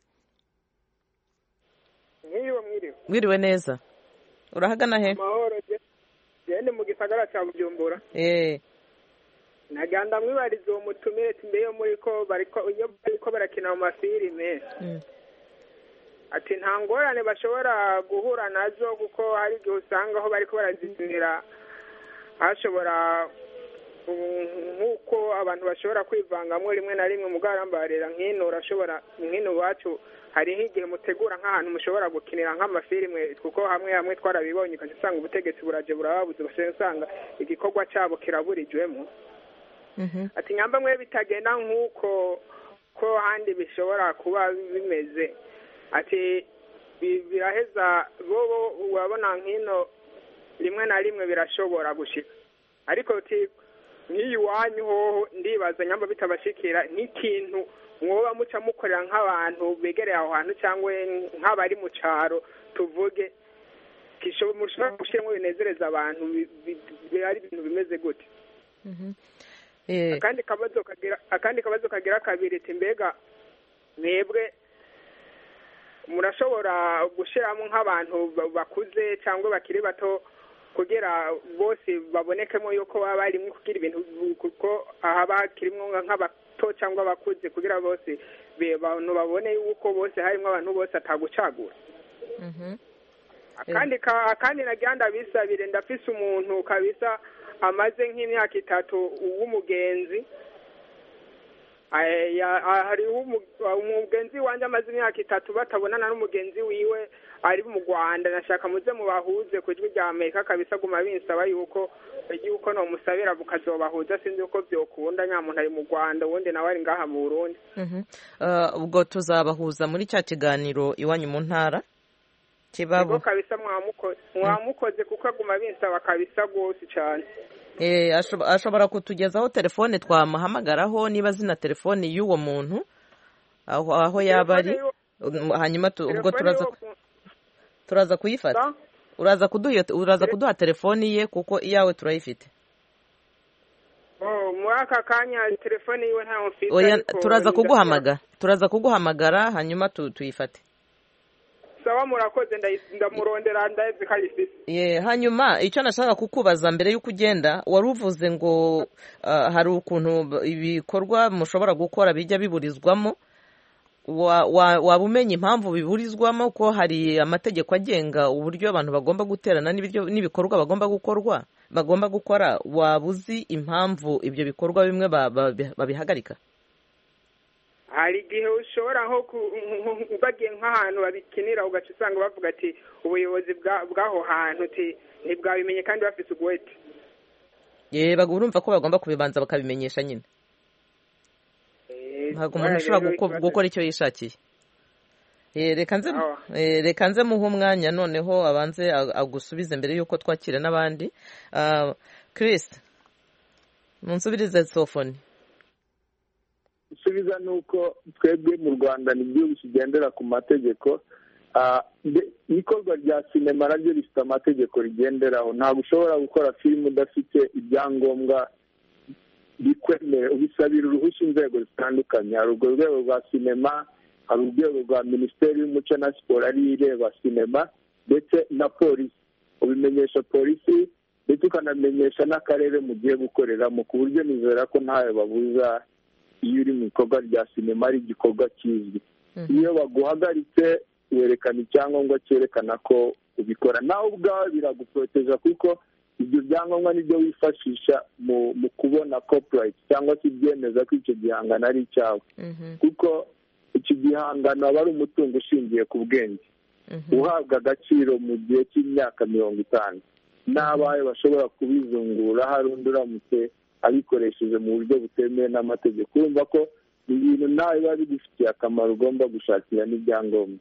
Mwiriwe mwiriwe. Mwiriwe neza. Urahagana he? Amahoro je. Yende mu gisagara cya Bujumbura. Eh. Naganda mwibariza uwo mutumire timbeyo muri ko bariko iyo bariko barakina mu mafilime. Mm. Ati nta ngorane bashobora guhura nazo, kuko hari igihe usanga aho bariko barazinira hashobora nk'uko abantu bashobora kwivangamwo rimwe na rimwe mugarambarira nk'ino urashobora nk'ino wacu hariho igihe mutegura nk'ahantu mushobora gukinira nk'amafilime, kuko hamwe hamwe twarabibonye kandi usanga ubutegetsi buraje burababuze, usanga igikorwa cyabo kiraburijwemo. Ati nyamba mwe bitagenda nk'uko ko handi bishobora kuba bimeze, ati biraheza bobo urabona nk'ino rimwe na rimwe birashobora gushika, ariko ati nk'iyi wanyu ho ndibaza nyamba bitabashikira nk'ikintu mwoba muca mukorera nk'abantu begereye aho hantu cyangwa nk'abari mu cyaro tuvuge mushobora gushyiramo binezereza abantu, ari ibintu bimeze gute? akandi kabazo kagira akandi kabazo kagira kabiri ati mbega mwebwe murashobora gushyiramo nk'abantu bakuze cyangwa bakiri bato kugira bose babonekemo yuko baba barimo kugira ibintu, kuko haba kirimo nk'abato cyangwa abakuze, kugira bose abantu babone yuko bose harimo abantu bose atagucagura. akandi akandi naganda bisabire, ndafise umuntu kabisa amaze nk'imyaka itatu w'umugenzi, hari umugenzi wanjye amaze imyaka itatu batabonana n'umugenzi wiwe ari mu Rwanda. Nashaka muze mubahuze ku ijwi rya Amerika kabisa, guma binsaba yuko yuko no musabira bukazobahuza, sinzi uko byokunda, nyamuntu ari mu Rwanda ubundi nawe ari ngaha mu Burundi. ubwo tuzabahuza muri cya kiganiro iwanyu mu ntara kibabu kabisa, mwamukoze mwamukoze kuko aguma binsaba kabisa gose cyane. Eh, ashobora kutugezaho telefone twamuhamagaraho niba zina telefone y'uwo muntu aho aho yaba ari, hanyuma ubwo turaza turaza kuyifata. Uraza kuduha uraza kuduha telefone ye kuko iyawe turayifite. muri aka kanya telefone yiwe ntayo mfite. Oya, turaza kuguhamagara turaza kuguhamagara hanyuma tuyifate. Sawa, murakoze, ndamurondera ndazi kayifite. Ye, hanyuma icyo nashaka kukubaza mbere y'uko ugenda, wari uvuze ngo uh, hari ukuntu ibikorwa mushobora gukora bijya biburizwamo. Waba wa, umenya impamvu biburizwamo, ko hari amategeko agenga uburyo abantu bagomba guterana n'ibikorwa bagomba gukorwa bagomba gukora. Waba uzi impamvu ibyo bikorwa bimwe babihagarika? Hari igihe ushobora nko bagiye nk'ahantu babikinira ugaca usanga bavuga ati ubuyobozi bw'aho hantu ntibwabimenye kandi bafite ubwete. Ye, urumva ko bagomba kubibanza bakabimenyesha nyine. Ntabwo umuntu ashobora gukora icyo yishakiye. Reka nze muhe umwanya noneho abanze agusubize mbere y'uko twakira n'abandi. Chris, munsubirize Sofoni. Gusubiza ni uko twebwe mu Rwanda ni igihugu kigendera ku mategeko. Ikorwa rya sinema naryo rifite amategeko rigenderaho. Ntabwo ushobora gukora filime udafite ibyangombwa bikwemera, ubisabira uruhushya inzego zitandukanye. Hari urwo rwego rwa sinema, hari urwego rwa minisiteri y'umuco na siporo ariyo ireba sinema, ndetse na polisi. Ubimenyesha polisi ndetse ukanamenyesha n'akarere mugiye gukoreramo, ku buryo nizera ko ntawe babuza iyo uri mu bikorwa rya sinema ari igikorwa kizwi. Iyo baguhagaritse werekana icyangombwa cyerekana ko ubikora. Nawe ubwawe biraguporoteja kuko ibyo byangombwa nibyo wifashisha mu kubona copyright cyangwa se ibyemeza ko icyo gihangano ari icyawe. Kuko iki gihangano aba ari umutungo ushingiye ku bwenge uhabwa agaciro mu gihe cy'imyaka mirongo itanu. N'abaye bashobora kubizungura hari undi uramutse abikoresheje mu buryo butemewe n'amategeko. Urumva ko ibintu nawe biba bigufitiye akamaro, ugomba gushakira n'ibyangombwa.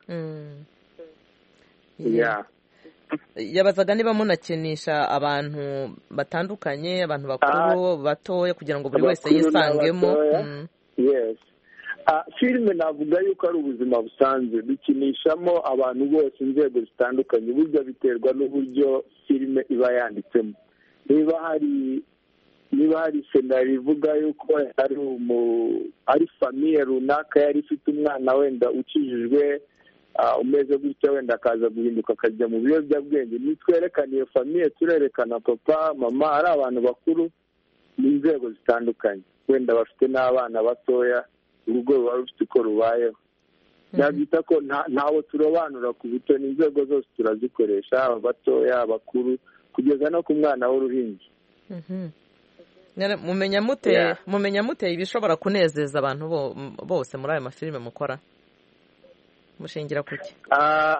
Yabazaga niba munakinisha abantu batandukanye, abantu bakuru batoya, kugira ngo buri wese yisangemo. Yes. Filime navuga yuko ari ubuzima busanzwe, dukinishamo abantu bose, inzego zitandukanye. Burya biterwa n'uburyo filime iba yanditsemo. Niba hari niba hari senari ivuga yuko ari ari famiye runaka yari ifite umwana wenda ukijijwe umeze gutya, wenda akaza guhinduka akajya mu biyobyabwenge, nitwerekana iyo famiye turerekana papa mama, ari abantu bakuru n'inzego zitandukanye, wenda bafite n'abana batoya, urugo ruba rufite uko rubayeho. Nabyita ko ntawe turobanura ku buto, n'inzego zose turazikoresha, abatoya, abakuru, kugeza no ku mwana w'uruhinja. Mumenya mute mumenya mute ibishobora kunezeza abantu bose muri ayo mafilime mukora? Mushingira kuki? Ah,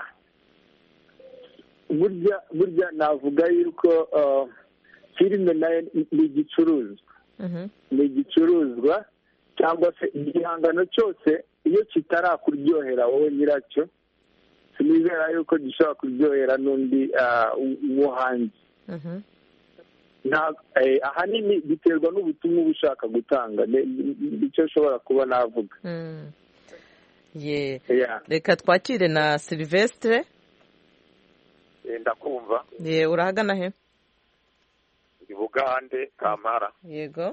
burya burya navuga yuko filime nayo ni igicuruzwa. Ni igicuruzwa cyangwa se igihangano cyose iyo kitarakuryohera wowe nyiracyo, sinizera yuko gishobora kuryohera n'undi wo hanze. Ahanini biterwa n'ubutumwa uba ushaka gutanga, nicyo ushobora kuba navuga. Reka twakire na Silvestre. Ndakumva. Urahagana he? I Bugande, Kampala. Yego.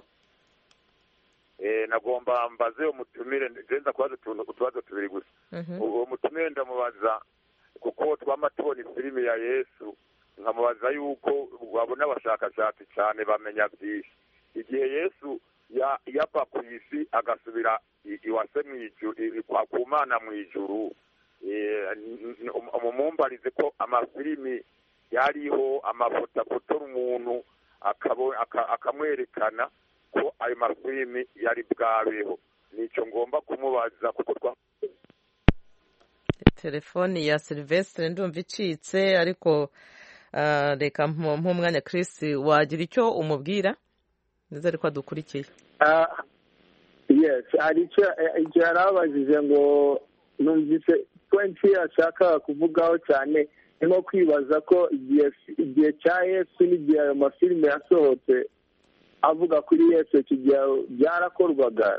Nagomba mbaze umutumire, ngenza kubaza utubazo tubiri gusa. Uwo mutumire ndamubaza kuko twama tubona filime ya Yesu, nkamubaza yuko wabona abashakashatsi cyane bamenya byinshi. Igihe Yesu yava ku isi agasubira iwase mw'ijuru, kwa Kumana mw'ijuru, umumumbarize ko amafilimi yariho amafoto afotora umuntu akamwerekana ko ayo mafilimi yari bwabeho. Nicyo ngomba kumubaza kuko twa telefoni ya Silvestre ndumva icitse, ariko reka nk'umwanya Chris wagira icyo umubwira neza ariko adukurikiye. Yes, hari icyo yarabajije ngo numvise point yashaka kuvugaho cyane, nko kwibaza ko igihe cya Yesu n'igihe ayo mafilime yasohotse avuga kuri Yesu, icyo gihe byarakorwaga,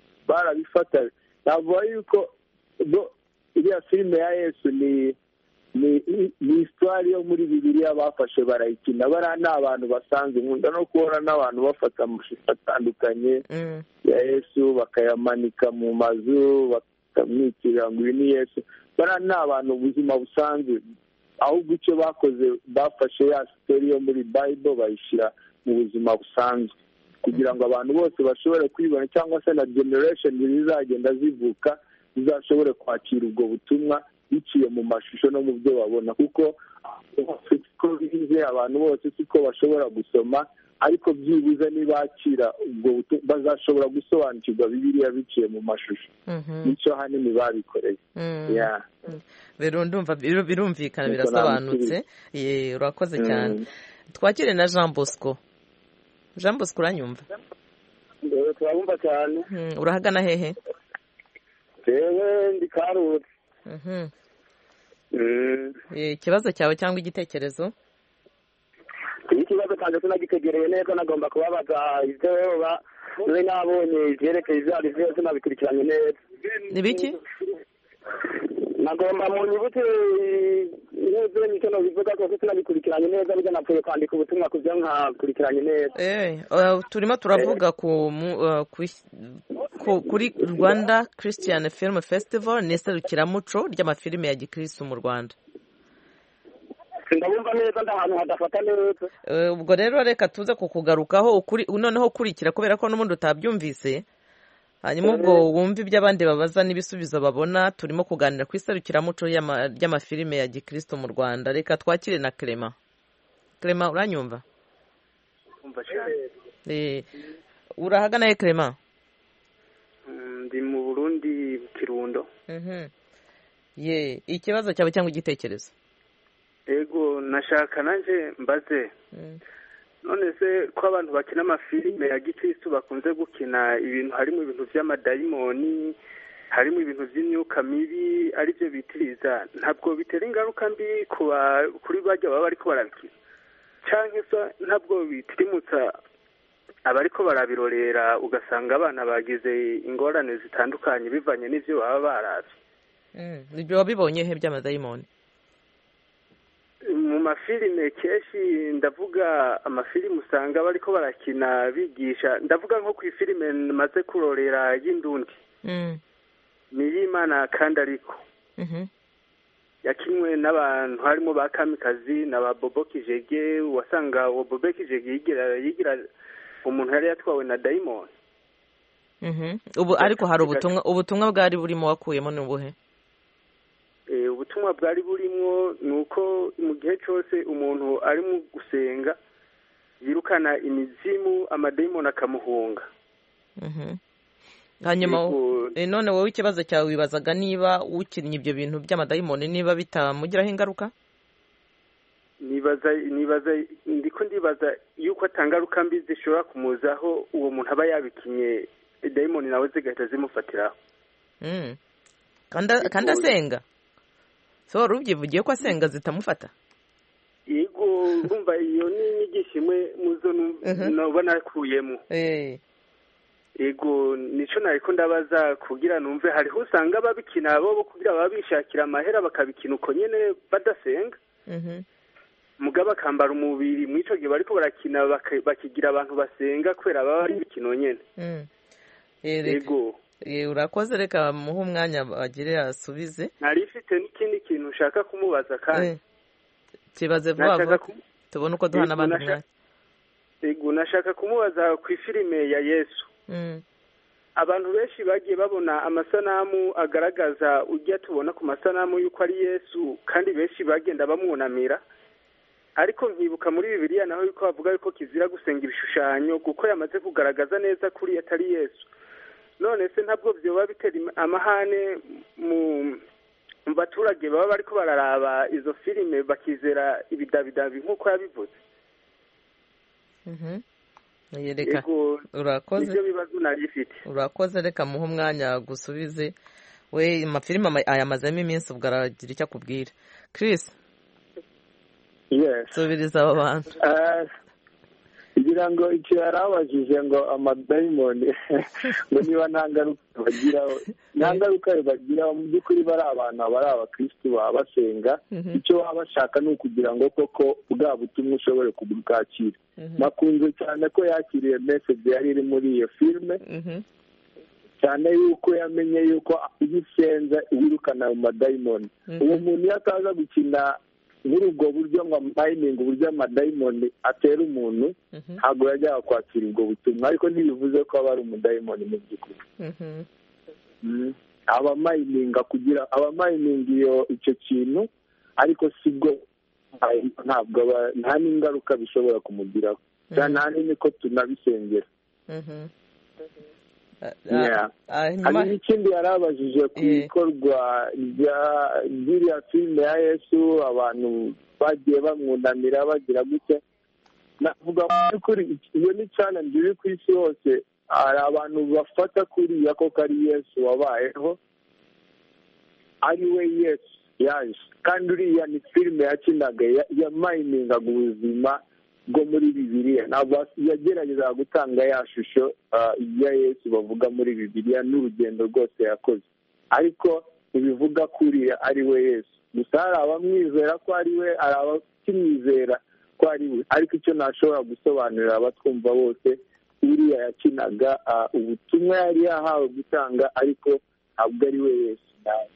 barabifata. Navuga yuko iriya filime ya Yesu ni ni histoire yo muri bibiliya bafashe barayikina. bariya ni abantu basanzwe. nkunda no kubona n'abantu bafata amashusho atandukanye ya yesu bakayamanika mu mazu bakamwikirira ngo uyu ni yesu. bariya ni abantu ubuzima busanzwe, ahubwo icyo bakoze bafashe ya sitori yo muri bayibolo bayishyira mu buzima busanzwe kugira ngo abantu bose bashobore kwibona, cyangwa se na generation zizagenda zivuka zizashobore kwakira ubwo butumwa biciye mu mashusho no mu byo babona. kuko siko bize abantu bose siko bashobora gusoma, ariko byibuze nibakira ubwo butumwa bazashobora gusobanukirwa bibiliya biciye mu mashusho. nicyo hanini babikoreye. ndumva birumvikana, birasobanutse. urakoze cyane. twakire na Jean Bosco. Jean Bosco uranyumva? turabumva cyane. urahagana hehe? jewe ndi Karuzi. ikibazo cyawe cyangwa igitekerezo? ikibazo cyanjye sinagitegereye neza, nagomba kubabaza ibyo nari nabonye ibyerekeye ibyo ari byo sinabikurikiranye neza. ni biki? nagomba mu nyuguti nk'ibyo nicyo nabivuga ko sinabikurikiranye neza, bijya napfuye kwandika ubutumwa ku byo nkakurikiranye neza. turimo turavuga kuri Rwanda Christian Film Festival n'iserukiramuco ry'amafilime ya gikristo mu Rwanda. ndabumva neza ndahantu hadafata neza. ubwo rero reka tuze kukugarukaho noneho ukurikira, kubera ko n'ubundi utabyumvise, hanyuma ubwo wumva ibyo abandi babaza n'ibisubizo babona. turimo kuganira ku iserukiramuco ry'amafilime ya gikristo mu Rwanda. reka twakire na Clement. Clement uranyumva? umva cyane. urahagana he Clement? ndi mu Burundi, Kirundo. ye ikibazo cyawe cyangwa igitekerezo? ego nashaka nanje mbaze, none se ko abantu bakina amafilime ya gikristo bakunze gukina ibintu harimo ibintu by'amadayimoni, harimo ibintu by'imyuka mibi aribyo bitiriza, ntabwo bitera ingaruka mbi kuri bajya baba bariko barabikina? cyangwa se ntabwo bitirimutsa abariko barabirorera ugasanga abana bagize ingorane zitandukanye bivanye n'ivyo baba baravye? ibyo wabibonye he by'amadayimoni? mu mafilime kenshi, ndavuga amafilime usanga bariko barakina bigisha, ndavuga nko ku ifilime maze kurorera y'Indundi Niyimana kandi ariko yakinwe n'abantu harimo ba Kamikazi na ba Bobo Kijege, wasanga uwo Bobo Kijege yigira yigira umuntu yari yatwawe na dayimoni. ubu ariko hari ubutumwa ubutumwa bwari burimo wakuyemo n'ubuhe? ubutumwa bwari burimo ni uko mu gihe cyose umuntu ari mu gusenga yirukana imizimu, amadayimoni akamuhunga. hanyuma none wowe ikibazo cyawe wibazaga niba ukinnye ibyo bintu by'amadayimoni niba bitamugiraho ingaruka? nibaza nibaza ndiko ndibaza yuko atangaruka mbi zishobora kumuzaho uwo muntu aba yabikinye, dayimoni nawe zigahita zimufatiraho. kandi asenga? so wari ubyivugiye ko asenga zitamufata? yego, urumva iyo ni inyigisho imwe muzo naba nakuyemo. yego nico nariko ndabaza kugira numve, hariho usanga babikina bo kugira baba bishakira amahera bakabikina uko nyene badasenga, mugabo akambara umubiri mw'ico gihe bariko barakina bakigira abantu basenga kubera baba ari bikino nyene. yego urakoze, reka muhe umwanya bagire asubize. nari ifite n'ikindi kintu ushaka kumubaza kandi kibaze vuba vuba tubone uko duhana abandi mwanya. yego nashaka kumubaza ku ifilime ya Yesu. abantu benshi bagiye babona amasanamu agaragaza ujya tubona ku masanamu yuko ari Yesu, kandi benshi bagenda bamwunamira, ariko nkibuka muri Bibiliya naho yuko bavuga yuko kizira gusenga ibishushanyo kuko yamaze kugaragaza neza kuri atari Yesu. none se ntabwo byoba bitera amahane mu baturage baba bariko bararaba izo filime bakizera ibidabidabi nk'uko yabivuze? Yereka urakoze. Ibyo bibazo nari ifite. Urakoze, reka muhe umwanya gusubize. We amafilime ayamazemo iminsi ubwo aragira icyo akubwira. Chris? Yes. Subiriza abo bantu. kugira ngo icyo yari abajije ngo amadayimoni ngo niba nta ngaruka bagiraho nta ngaruka bagiraho mu by'ukuri bari abantu bari abakirisitu baba basenga icyo baba bashaka ni ukugira ngo koko bwa butumwa ushobore kubwakira nakunze cyane ko yakiriye meseje yari iri muri iyo filime cyane yuko yamenye yuko iyo usenza wirukana ayo madayimoni uwo muntu iyo ataza gukina muri ubwo buryo ngo amayiningi uburyo amadayimoni atera umuntu ntabwo yajyaga kwakira ubwo butumwa ariko ntibivuze ko aba ari umudayimoni mu by'ukuri abamayininga kugira abamayininga iyo icyo kintu ariko si bwo ntabwo nta n'ingaruka bishobora kumugiraho cyane nta n'imiko tunabisengera hari n'ikindi yari abajije ku ikorwa ry'iriya filime ya yesu abantu bagiye bamwunamira bagira gutya navuga kuri iyo ni challenge iri ku isi hose hari abantu bafata kuriya koko ari yesu wabayeho ari we yesu yaje kandi uriya ni filime yakinaga yamayiningaga ubuzima bwo muri bibiliya ntabwo yagerageza gutanga ya shusho ya yesu bavuga muri bibiliya n'urugendo rwose yakoze ariko ntibivuga ko uriya ari we yesu gusa hari abamwizera ko ari we hari abakimwizera ko ari we ariko icyo ntashobora gusobanurira abatwumva bose uriya yakinaga ubutumwa yari yahawe gutanga ariko ntabwo ari we yesu nawe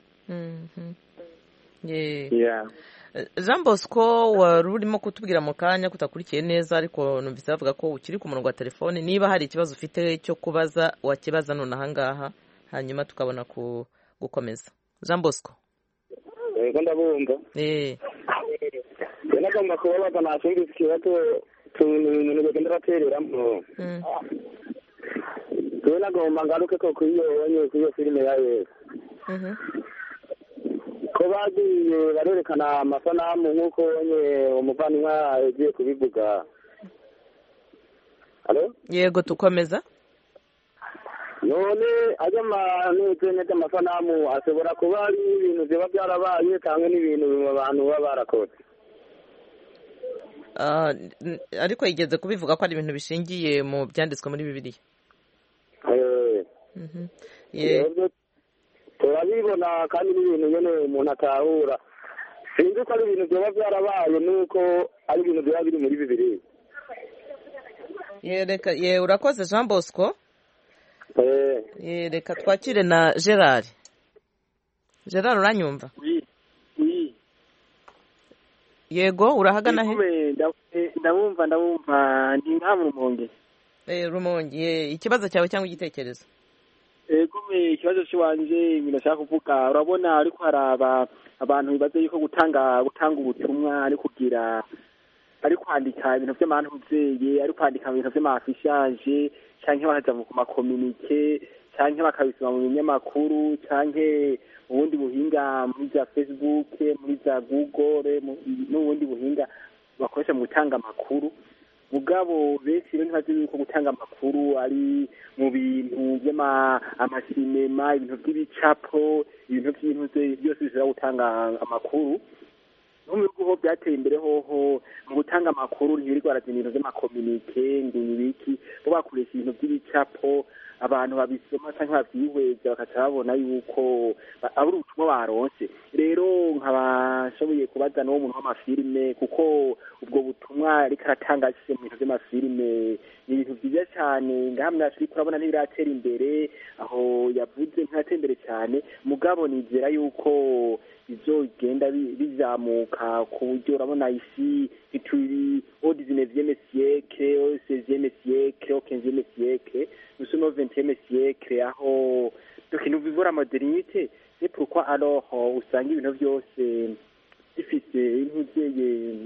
jean bosco wari urimo kutubwira mu kanya kutakurikiye neza ariko numvise bavuga ko ukiri ku murongo wa telefone niba hari ikibazo ufite cyo kubaza wakibaza none ahangaha hanyuma tukabona gukomeza jean bosco yego ndabumva eee nagomba kubabaza nasumvise ikibazo ibintu bagenda batereramo tuwe nagomba ngaruke ko kuri iyo filime ya yesu ko bagiye barerekana amasanamu nk'uko umuvandimwe yagiye kubivuga yego tukomeza none ajya n'uturere amasanamu ashobora kuba ari ibintu biba byarabaye cyangwa n'ibintu abantu baba barakoze ariko yigeze kubivuga ko ari ibintu bishingiye mu byanditswe muri bibiliya turabibona kandi n'ibintu nyine umuntu atahura sinzi ko ari ibintu byaba byarabaye nuko ari ibintu byaba biri muri bibiliya ye urakoze jean bosco reka twakire na gerard gerard uranyumva yego urahagana he ndabumva ndabumva ni nka rumonge rumonge ikibazo cyawe cyangwa igitekerezo egume ikibazo cy'iwanje ibintu ashaka kuvuga urabona ariko haraba abantu bibaze yuko gutanga gutanga ubutumwa ari kugira ari kwandika ibintu by'amantuzeye ari kwandika ibintu by'amafishaje cyangwa bakaja mu makomunike cyangwa bakabisoma mu binyamakuru cyangwa ubundi buhinga muri za facebook muri za google n'ubundi buhinga bakoresha mu gutanga amakuru mugabo benshi rero ntibazi yuko gutanga amakuru ari mu bintu by'amasinema ibintu by'ibicapo ibintu by'intuze byose bishobora gutanga amakuru no mu bihugu ho byateye imbere hoho mu gutanga amakuru ntibiri barazana ibintu by'amakomunike ngo ibiki bo bakoresha ibintu by'ibicapo abantu babisoma cyangwa babyihweza bakaca babona yuko aburi ubutumwa baronse rero nkabashoboye kubaza n'uwo muntu w'amafilime kuko ubwo butumwa ariko aratanga mu bintu by'amafilime ni ibintu byiza cyane ngahamwe ariko urabona ntibiratera imbere aho yavuze ntiratera imbere cyane mugabo nizera yuko bizogenda bizamuka ku buryo urabona isi ituri au dix-neuvième siècle au seizième siècle au quinzième siècle nous sommes au vingtième siècle aho donc nous vivons la modernité c'est pourquoi alors usanga ibintu byose bifise intuzeye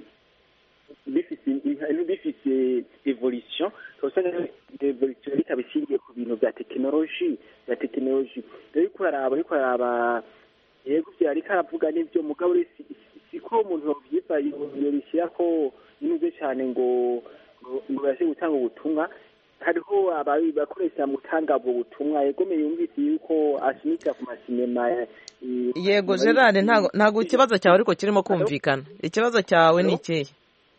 bifise bifise evolution usanga evolution ikabishingiye ku bintu bya technologie bya technologie rero kuraraba ariko araba yego byari karavuga n'ibyo mugabo siko umuntu yovyiva yorishyira ko inuze cyane ngo ngo bashye gutanga ubutumwa hariho ababi bakoresha mu gutanga ubwo butumwa yego me yumvise yuko ashimika ku masinema yego Gerard ntago ntago ikibazo cyawe ariko kirimo kumvikana ikibazo cyawe ni ikihe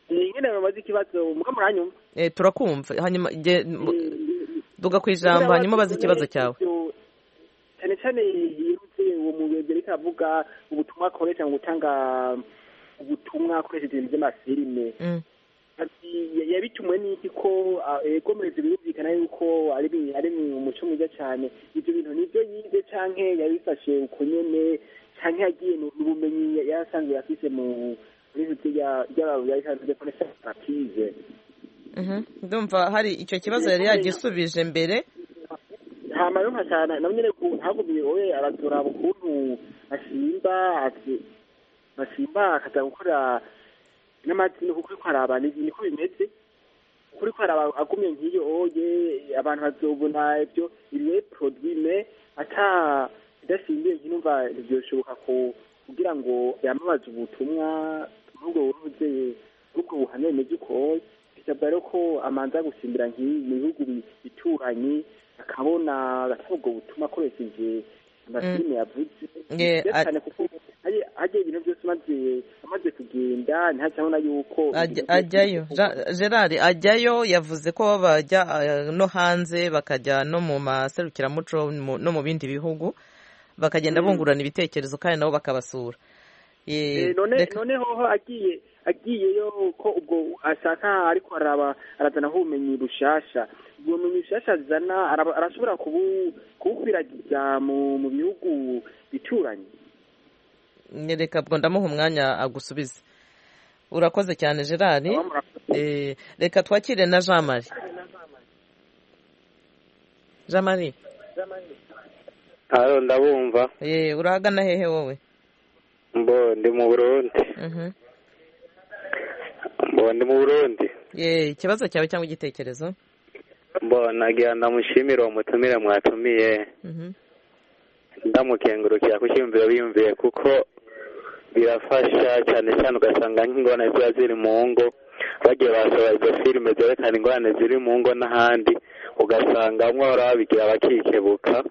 nyine bamaze ikibazo muka muranyumva eh turakumva hanyuma duga kwijambo hanyuma bazi ikibazo cyawe cyane cyane yirutse uwo mugezi ariko avuga ubutumwa akoresha mu gutanga ubutumwa akoresheje ibintu by'amafilime yabitumwe n'iki ko egomeze birumvikana yuko ari ari umuco mwiza cyane ibyo bintu nibyo yize canke yabifashe uko nyene canke yagiye n'ubumenyi yasanzwe yafise mu muri bitiya by'abantu yasanzwe konesha pratique mhm ndumva hari icyo kibazo yari yagisubije mbere hama yo nkashana namenye ko hagumiye oye aratura ukuntu asimba ati basimba akaza gukora n'amazina kuko kwaraba niko bimeze kuri kwaraba agumye ngiyo oye abantu bazobona ibyo ibiye produit me ata dasimbiye kinumva byoshoboka ko kugira ngo yamabaze ubutumwa n'ubwo buruze ubwo buhane meje ko bisabwa ko amanza gusimbira nki mu bihugu bituranye akabona gatubwo butuma akoresheje amafilime yavuze cyane kuko hagiye ibintu byose maze amaze kugenda ntacabona yuko ajyayo Gerard ajyayo yavuze ko bajya no hanze bakajya no mu maserukiramuco no mu bindi bihugu bakagenda bungurana ibitekerezo kandi nabo bakabasura noneho agiye agiyeyo ko ubwo ashaka ariko araba arazana ubumenyi bushasha ubwo bumenyi bushasha azana arashobora kubukwiragiza mu bihugu bituranye reka bwo ndamuha umwanya agusubize urakoze cyane Gerard reka twakire na Jean Marie Jean Marie Alo ndabumva eh urahagana hehe wowe mbo ndi mu Burundi mhm mbo ndi mu Burundi eh ikibazo cyawe cyangwa igitekerezo mbo nagira ndamushimira umutumire mwatumiye mhm ndamukengurukira kucyumvira biyumviye kuko birafasha cyane cyane ugasanga nk'ingorane ziba ziri mu ngo bagiye basohora izo filime zerekana ingorane ziri mu ngo n'ahandi ugasanga bamwe barabigira bakikebuka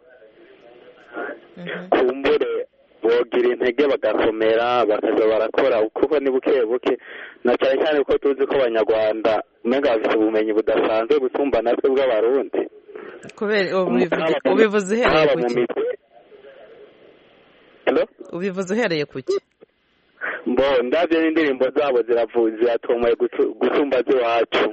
kumbure bogira intege bagakomera bakaza barakora kuko ni buke buke na cyane cyane ko tuzi ko abanyarwanda umenga bafite ubumenyi budasanzwe gusumba natwe bw'abarundi kubera ubivuze uhereye kuki ubivuze uhereye kuki mbo ndabyo n'indirimbo zabo ziravuze ziratomoye gusumba z'iwacu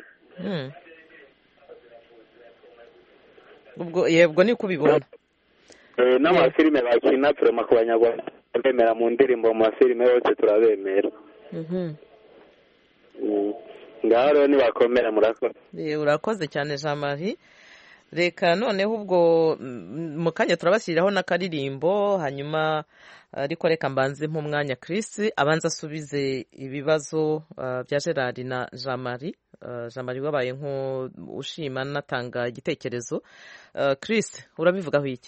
ubwo yebwo ni kubibona n'amafilime bakina turema ku banyarwanda bemera mu ndirimbo mu mafilime yose turabemera ngaho rero nibakomera murakoze urakoze cyane Jean Marie reka noneho ubwo mu kanya turabashyiriraho n'akaririmbo hanyuma ariko reka mbanze nk'umwanya Chris abanza asubize ibibazo bya Gerard na Jean Marie Jean Marie wabaye nk'ushima natanga igitekerezo Chris urabivugaho iki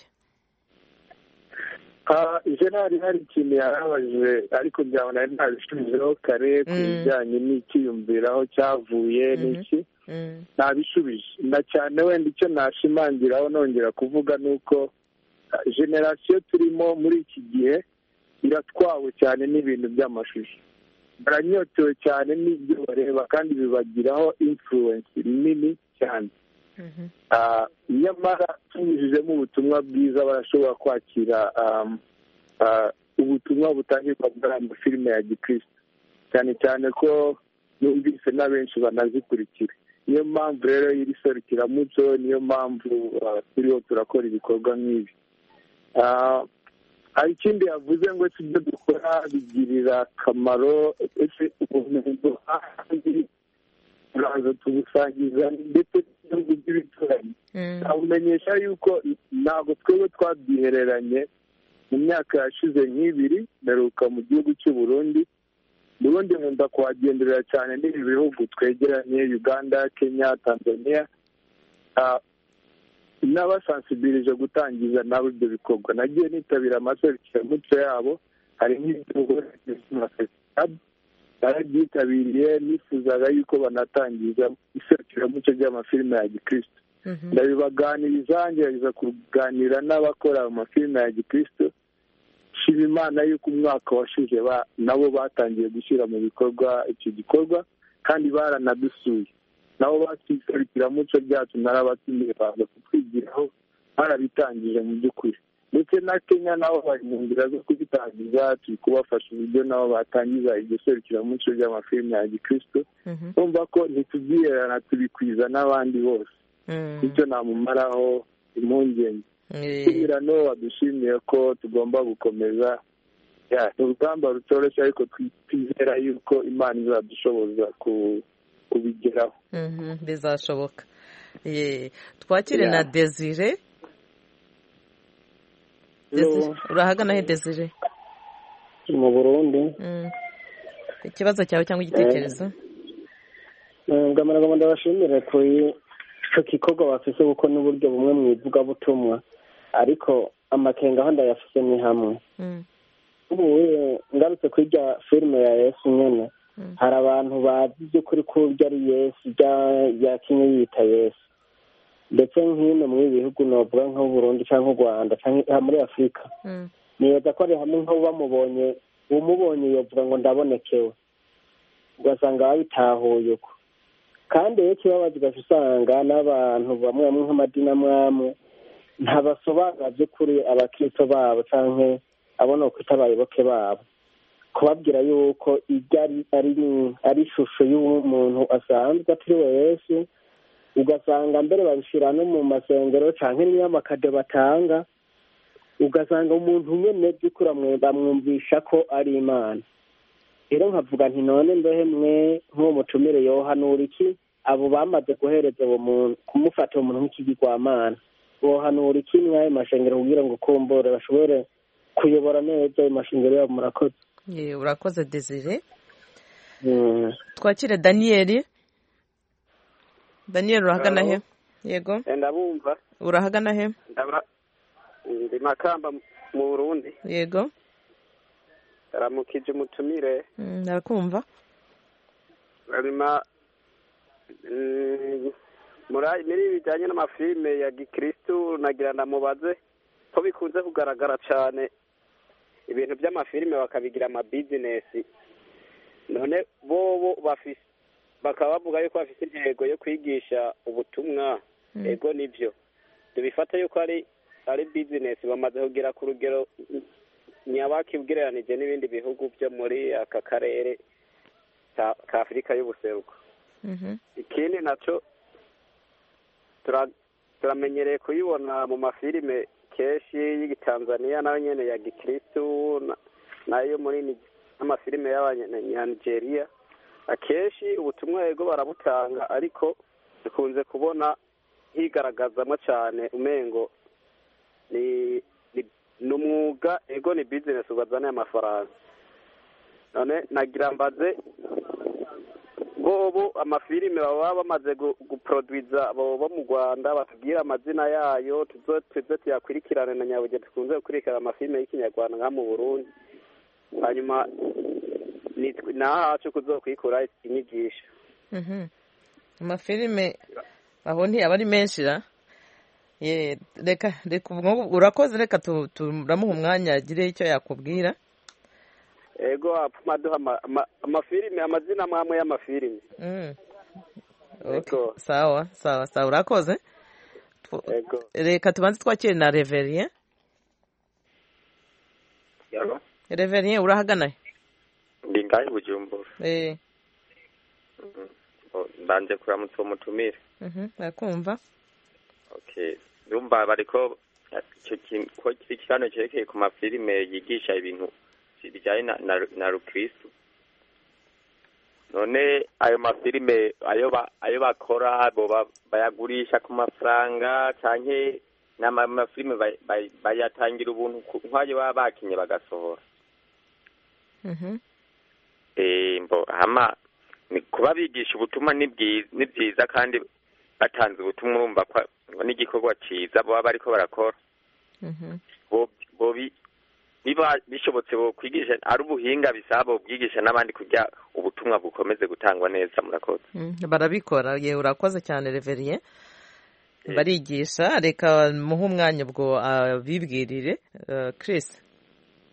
Gerard hari ikintu yarabajije ariko byabona ntabisubizeho kare ku bijyanye n'ikiyumviraho cyavuye n'iki ntabisubije na cyane wenda icyo nashimangiraho nongera kuvuga ni uko generasiyo turimo muri iki gihe iratwawe cyane n'ibintu by'amashusho baranyotewe cyane n'ibyo bareba kandi bibagiraho influence nini cyane nyamara tunyujijemo ubutumwa bwiza barashobora kwakira ubutumwa butangirwa muri aya mafilime ya gikristo cyane cyane ko yumvise na benshi banazikurikira niyo mpamvu rero y'iri serukiramuco niyo mpamvu turiho turakora ibikorwa nk'ibi hari ikindi yavuze ngo si ibyo dukora bigirira akamaro ese ubumenyi duhandi turaza tubusangiza ndetse n'ibihugu by'ibituranyi nabumenyesha yuko ntabwo twebwe twabyihereranye mu myaka yashize nk'ibiri mperuka mu gihugu cy'u Burundi Burundi nkunda kuhagenderera cyane n'ibi bihugu twegeranye Uganda Kenya Tanzania n'abasansibirije gutangiza nabo ibyo bikorwa nagiye nitabira amaserukiramuco yabo hari nk'ibihugu barabyitabiriye nifuzaga yuko banatangiza iserukiramuco ry'amafilime ya gikristo ndabibaganiriza ngerageza kuganira n'abakora amafilime ya gikristo shima imana yuko umwaka washize nabo batangiye gushyira mu bikorwa icyo gikorwa kandi baranadusuye nabo bakiserukiramuco ryacu narabatumiye baza kutwigiraho barabitangije mu by'ukuri ndetse na Kenya nabo bari mu nzira zo kubitangiza turi kubafasha uburyo nabo batangiza iryo serukiramuco ry'amafilime ya gikristo bumva ko ntitubyererana tubikwiza n'abandi bose icyo namumaraho impungenge kugira no wadushimiye ko tugomba gukomeza ni urugamba rutoroshye ariko twizera yuko imana izadushoboza kubigeraho bizashoboka twakire na Desire. Urahagana he Desire? Mu Burundi. Ikibazo cyawe cyangwa igitekerezo? ngamara ngo ndabashimire ko icyo gikorwa bafise kuko n'uburyo bumwe mu ivugabutumwa ariko amakenga aho ndayafise ni hamwe ubu ngarutse kuri rya filime ya Yesu nyene hari abantu bazi by'ukuri ko urya ari Yesu yakinye yita Yesu ndetse nk'ino mu bihugu novuga nko Burundi cyangwa u Rwanda cyangwa muri Afurika nibaza ko ari hamwe nko bamubonye umubonye yovuga ngo ndabonekewe ugasanga babitahuye uko kandi iyo kibabaza usanga n'abantu bamwe bamwe nk'amadini amwe ntabasobanura by'ukuri abakristo babo cyangwa abona kwita abayoboke babo kubabwira yuko ijya ari ishusho y'umuntu asanzwe atiriwe Yesu ugasanga mbere babishyira no mu masengero cyangwa n'inyamakade batanga ugasanga umuntu nyine by'ukuri bamwumvisha ko ari Imana rero nkavuga nti none mbehe mwe nk'uwo mutumire yohanura iki abo bamaze guhereza uwo muntu kumufata uwo muntu nk'ikigirwamana wohanura iki mwayo mashengero kugira ngo kumbore bashobore kuyobora neza ayo mashengero yabo murakoze. Urakoze Desire. Twakire Daniel. Daniel urahagana he? Yego. Ndabumva. Urahagana he? Ndabra ndi Makamba mu Burundi. Yego. Aramukije umutumire. Ndakumva. Arima muri muri bijyanye n'amafilime ya gikristo nagira ndamubaze ko bikunze kugaragara cyane ibintu by'amafilime bakabigira ama business none bobo bafise bakaba bavuga yuko bafise intego yo kwigisha ubutumwa ego nivyo tubifata yuko ari ari business bamaze kugira ku rugero nyabakibwiranije n'ibindi bihugu byo muri aka karere ka Afrika y'ubuseruko. Ikindi naco turamenyereye kuyibona mu mafilime keshi y'Itanzania nayo nyene ya gikristo nayo muri amafilime y'Abanyanigeria akeshi ubutumwa yego barabutanga ariko dukunze kubona higaragazamo cyane umengo ni numwuga ego ni business ubazana amafaranga none nagira mbaze bobo amafilime baba bamaze guproduiza bo mu Rwanda batubwira amazina yayo tuzote tuyakurikirane na nyabuge tukunze gukurikira amafilime y'ikinyarwanda nka mu Burundi hanyuma nahacu kuzokwikura inyigisho. Mhm. Amafilime aho nti abari menshi ra ye reka reka urakoze reka turamuha umwanya agire icyo yakubwira. Ego apmaduha amafilime amazina amwe y'amafilime. Mm. Okay. Sawa sawa sawa urakoze. Ego. Reka tubanze twakire na Reverien. Yaro. Reverien urahagana? Ndi ngahe Bujumbura. Eh. Mhm. Banje kuramutse umutumire. Mhm. Nakumva. Okay. Ndumva bariko icyo kintu ko kiri cyane cyerekeye ku mafilime yigisha ibintu bijyanye na na, na Rukristo. None ayo mafilime ayo ba ayo bakora bo bayagurisha ku mafaranga canke na mafilime bayatangira ubuntu nk'ayo baba bakinye bagasohora. Mhm. Eh mbo hama ni kuba bigisha ubutumwa ni byiza kandi batanze ubutumwa urumva ko n'igikorwa cyiza baba bariko barakora. Mhm. Bo bobi niba bishobotse bo kwigisha ari ubuhinga bisaba ubwigisha n'abandi kujya ubutumwa bukomeze gutangwa neza murakoze. Barabikora ye urakoze cyane Reverien. Barigisha reka muhe umwanya bwo bibwirire Chris.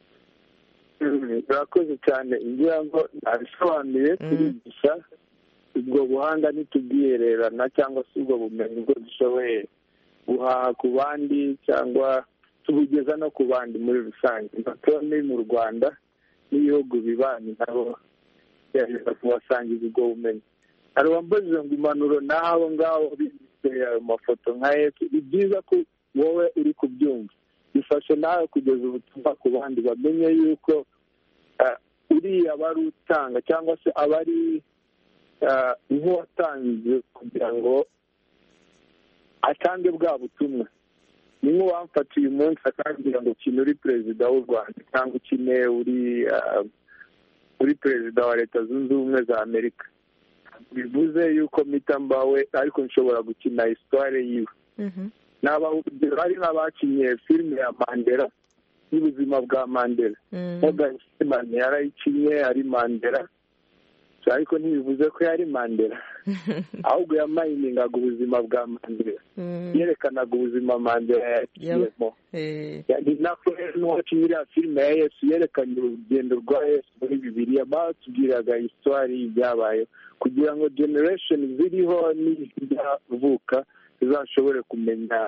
Urakoze cyane ingira ngo nabisobanuye turigisha ubwo buhanga ntitubwihererana cyangwa se ubwo bumenyi bwo dushoboye guhaha ku bandi cyangwa tubugeza no ku bandi muri rusange natone mu Rwanda n'ibihugu bibanyi nabo yaheza kubasangiza ubwo bumenyi hari uwambajije ngo impanuro n'aho ngaho bifite ayo mafoto nka Yesu ni byiza ko wowe uri kubyumva bifashe nawe kugeza ubutumwa ku bandi bamenye yuko uriya aba ari utanga cyangwa se aba ari nk'uwatanze kugira ngo atange bwa butumwa ni nk'uwamfatiye uyu munsi akambwira ngo ukine uri perezida w'u Rwanda cyangwa ukine uri uri perezida wa leta zunze ubumwe za Amerika bivuze yuko mpita mbawe ariko nshobora gukina histoire yiwe hari n'abakinnye filime ya Mandela y'ubuzima bwa Mandela Morgan Freeman yarayikinnye ari Mandela ariko ntibivuze ko yari Mandela ahubwo yamayiningaga ubuzima bwa Mandela yerekanaga ubuzima Mandela yakiyemo ni nako n'uwakinnye iriya filime ya Yesu yerekanye urugendo rwa Yesu muri Bibiliya batubwiraga histoire y'ibyabayeho kugira ngo generation ziriho n'iziravuka zizashobore kumenya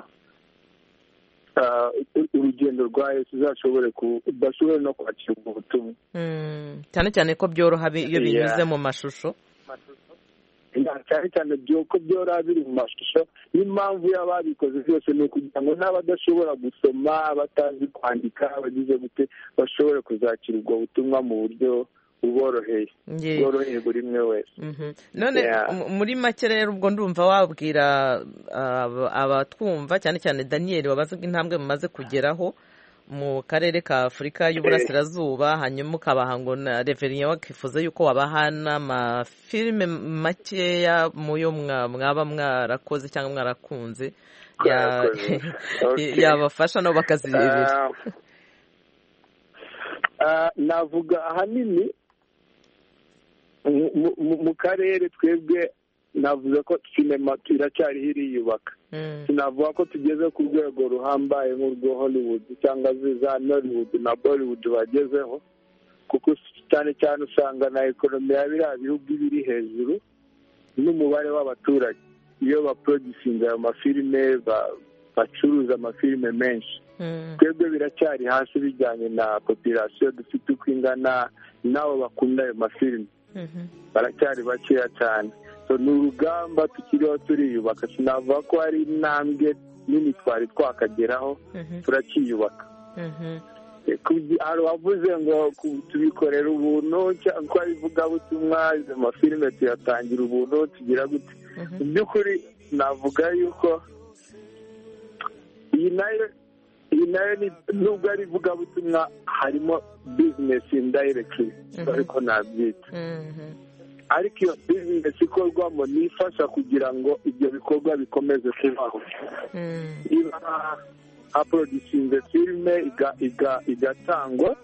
urugendo rwa Yesu zashobore bashobore no kwakira ubwo butumwa cyane cyane ko byoroha iyo binyuze mu mashusho cyane cyane ko byoroha biri mu mashusho n'impamvu y'ababikoze byose ni ukugira ngo n'abadashobora gusoma batazi kwandika bagize gute bashobore kuzakira ubwo butumwa mu buryo uboroheye bworoheye buri umwe wese none muri make rero ubwo ndumva wabwira abatwumva cyane cyane Daniel wabaze intambwe mumaze kugeraho mu karere ka Afurika y'Uburasirazuba hanyuma ukabaha ngo na Reverien wakifuza yuko wabaha n'amafilime makeya mu yo mwaba mwarakoze cyangwa mwarakunze yabafasha nabo bakazirebera navuga ahanini mu karere twebwe navuze ko sinema iracyariho iriyubaka sinavuga ko tugeze ku rwego ruhambaye nk'urwo Hollywood cyangwa za Nollywood na Bollywood bagezeho kuko cyane cyane usanga na ekonomi ya biriya bihugu biri hejuru n'umubare w'abaturage iyo baproducinga ayo mafilime bacuruza amafilime menshi twebwe biracyari hasi bijyanye na population dufite uko ingana n'abo bakunda ayo mafilime baracyari bakeya cyane ni urugamba tukiriho turiyubaka sinavuga ko hari intambwe nini twari twakageraho turakiyubaka hari uwavuze ngo tubikorera ubuntu cyangwa ari ivugabutumwa izo mafilime tuyatangira ubuntu tugira gute mu by'ukuri navuga yuko iyi nayo iyi nayo nubwo ari ivugabutumwa harimo bizinesi indirectly ariko nabyita ariko iyo bizinesi ikorwamo nifasha kugira ngo ibyo bikorwa bikomeze kubaho niba haproducinze filime igatangwa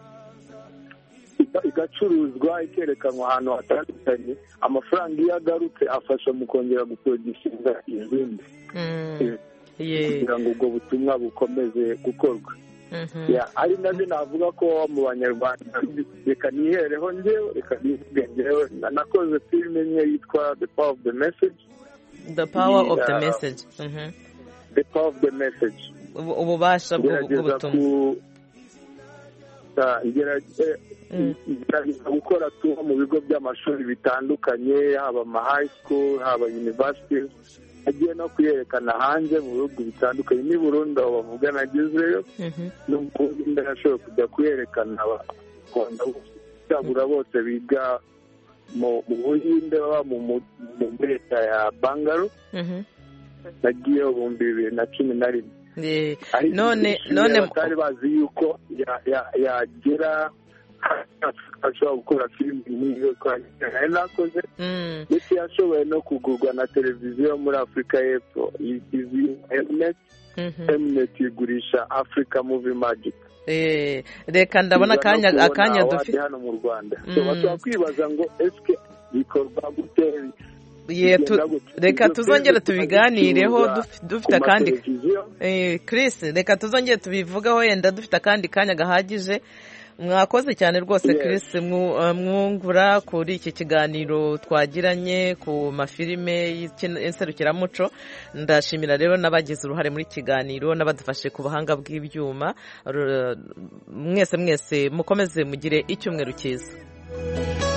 igacuruzwa ikerekanwa ahantu hatandukanye amafaranga iyo agarutse afasha mu kongera guproducinga izindi kugira ngo ubwo butumwa bukomeze gukorwa ari nabyo navuga ko mu banyarwanda reka nihereho njyewe reka nivuge njyewe nakoze filime imwe yitwa the power of the message the power of the message the power of the message ububasha bw'ubutumwa ngerageza gukora tuba mu bigo by'amashuri bitandukanye haba ama high school haba universities agiye no kuyerekana hanze mu bihugu bitandukanye n'i Burundi aho bavuga nagezeyo n'ubundi ndashobora kujya kuyerekana abakunda cyabura bose biga mu Buhinde baba mu leta ya Bangalore nagiye mu bihumbi bibiri na cumi na rimwe none none batari bazi yuko yagera ashobora gukora filime nk'iyo twari nakoze ndetse yashoboye no kugurwa na televiziyo muri Afurika y'Epfo izi Mnet Mnet igurisha Africa Movie Magic reka ndabona akanya akanya dufite hano mu Rwanda bashobora kwibaza ngo eske bikorwa gute reka tuzongere tubiganireho dufite akandi Chris reka tuzongere tubivugaho yenda dufite akandi kanya gahagije mwakoze cyane rwose Chris mwungura kuri iki kiganiro twagiranye ku mafilime y'inserukiramuco. Ndashimira rero n'abagize uruhare muri kiganiro n'abadufashe ku buhanga bw'ibyuma. Mwese mwese mukomeze mugire icyumweru cyiza.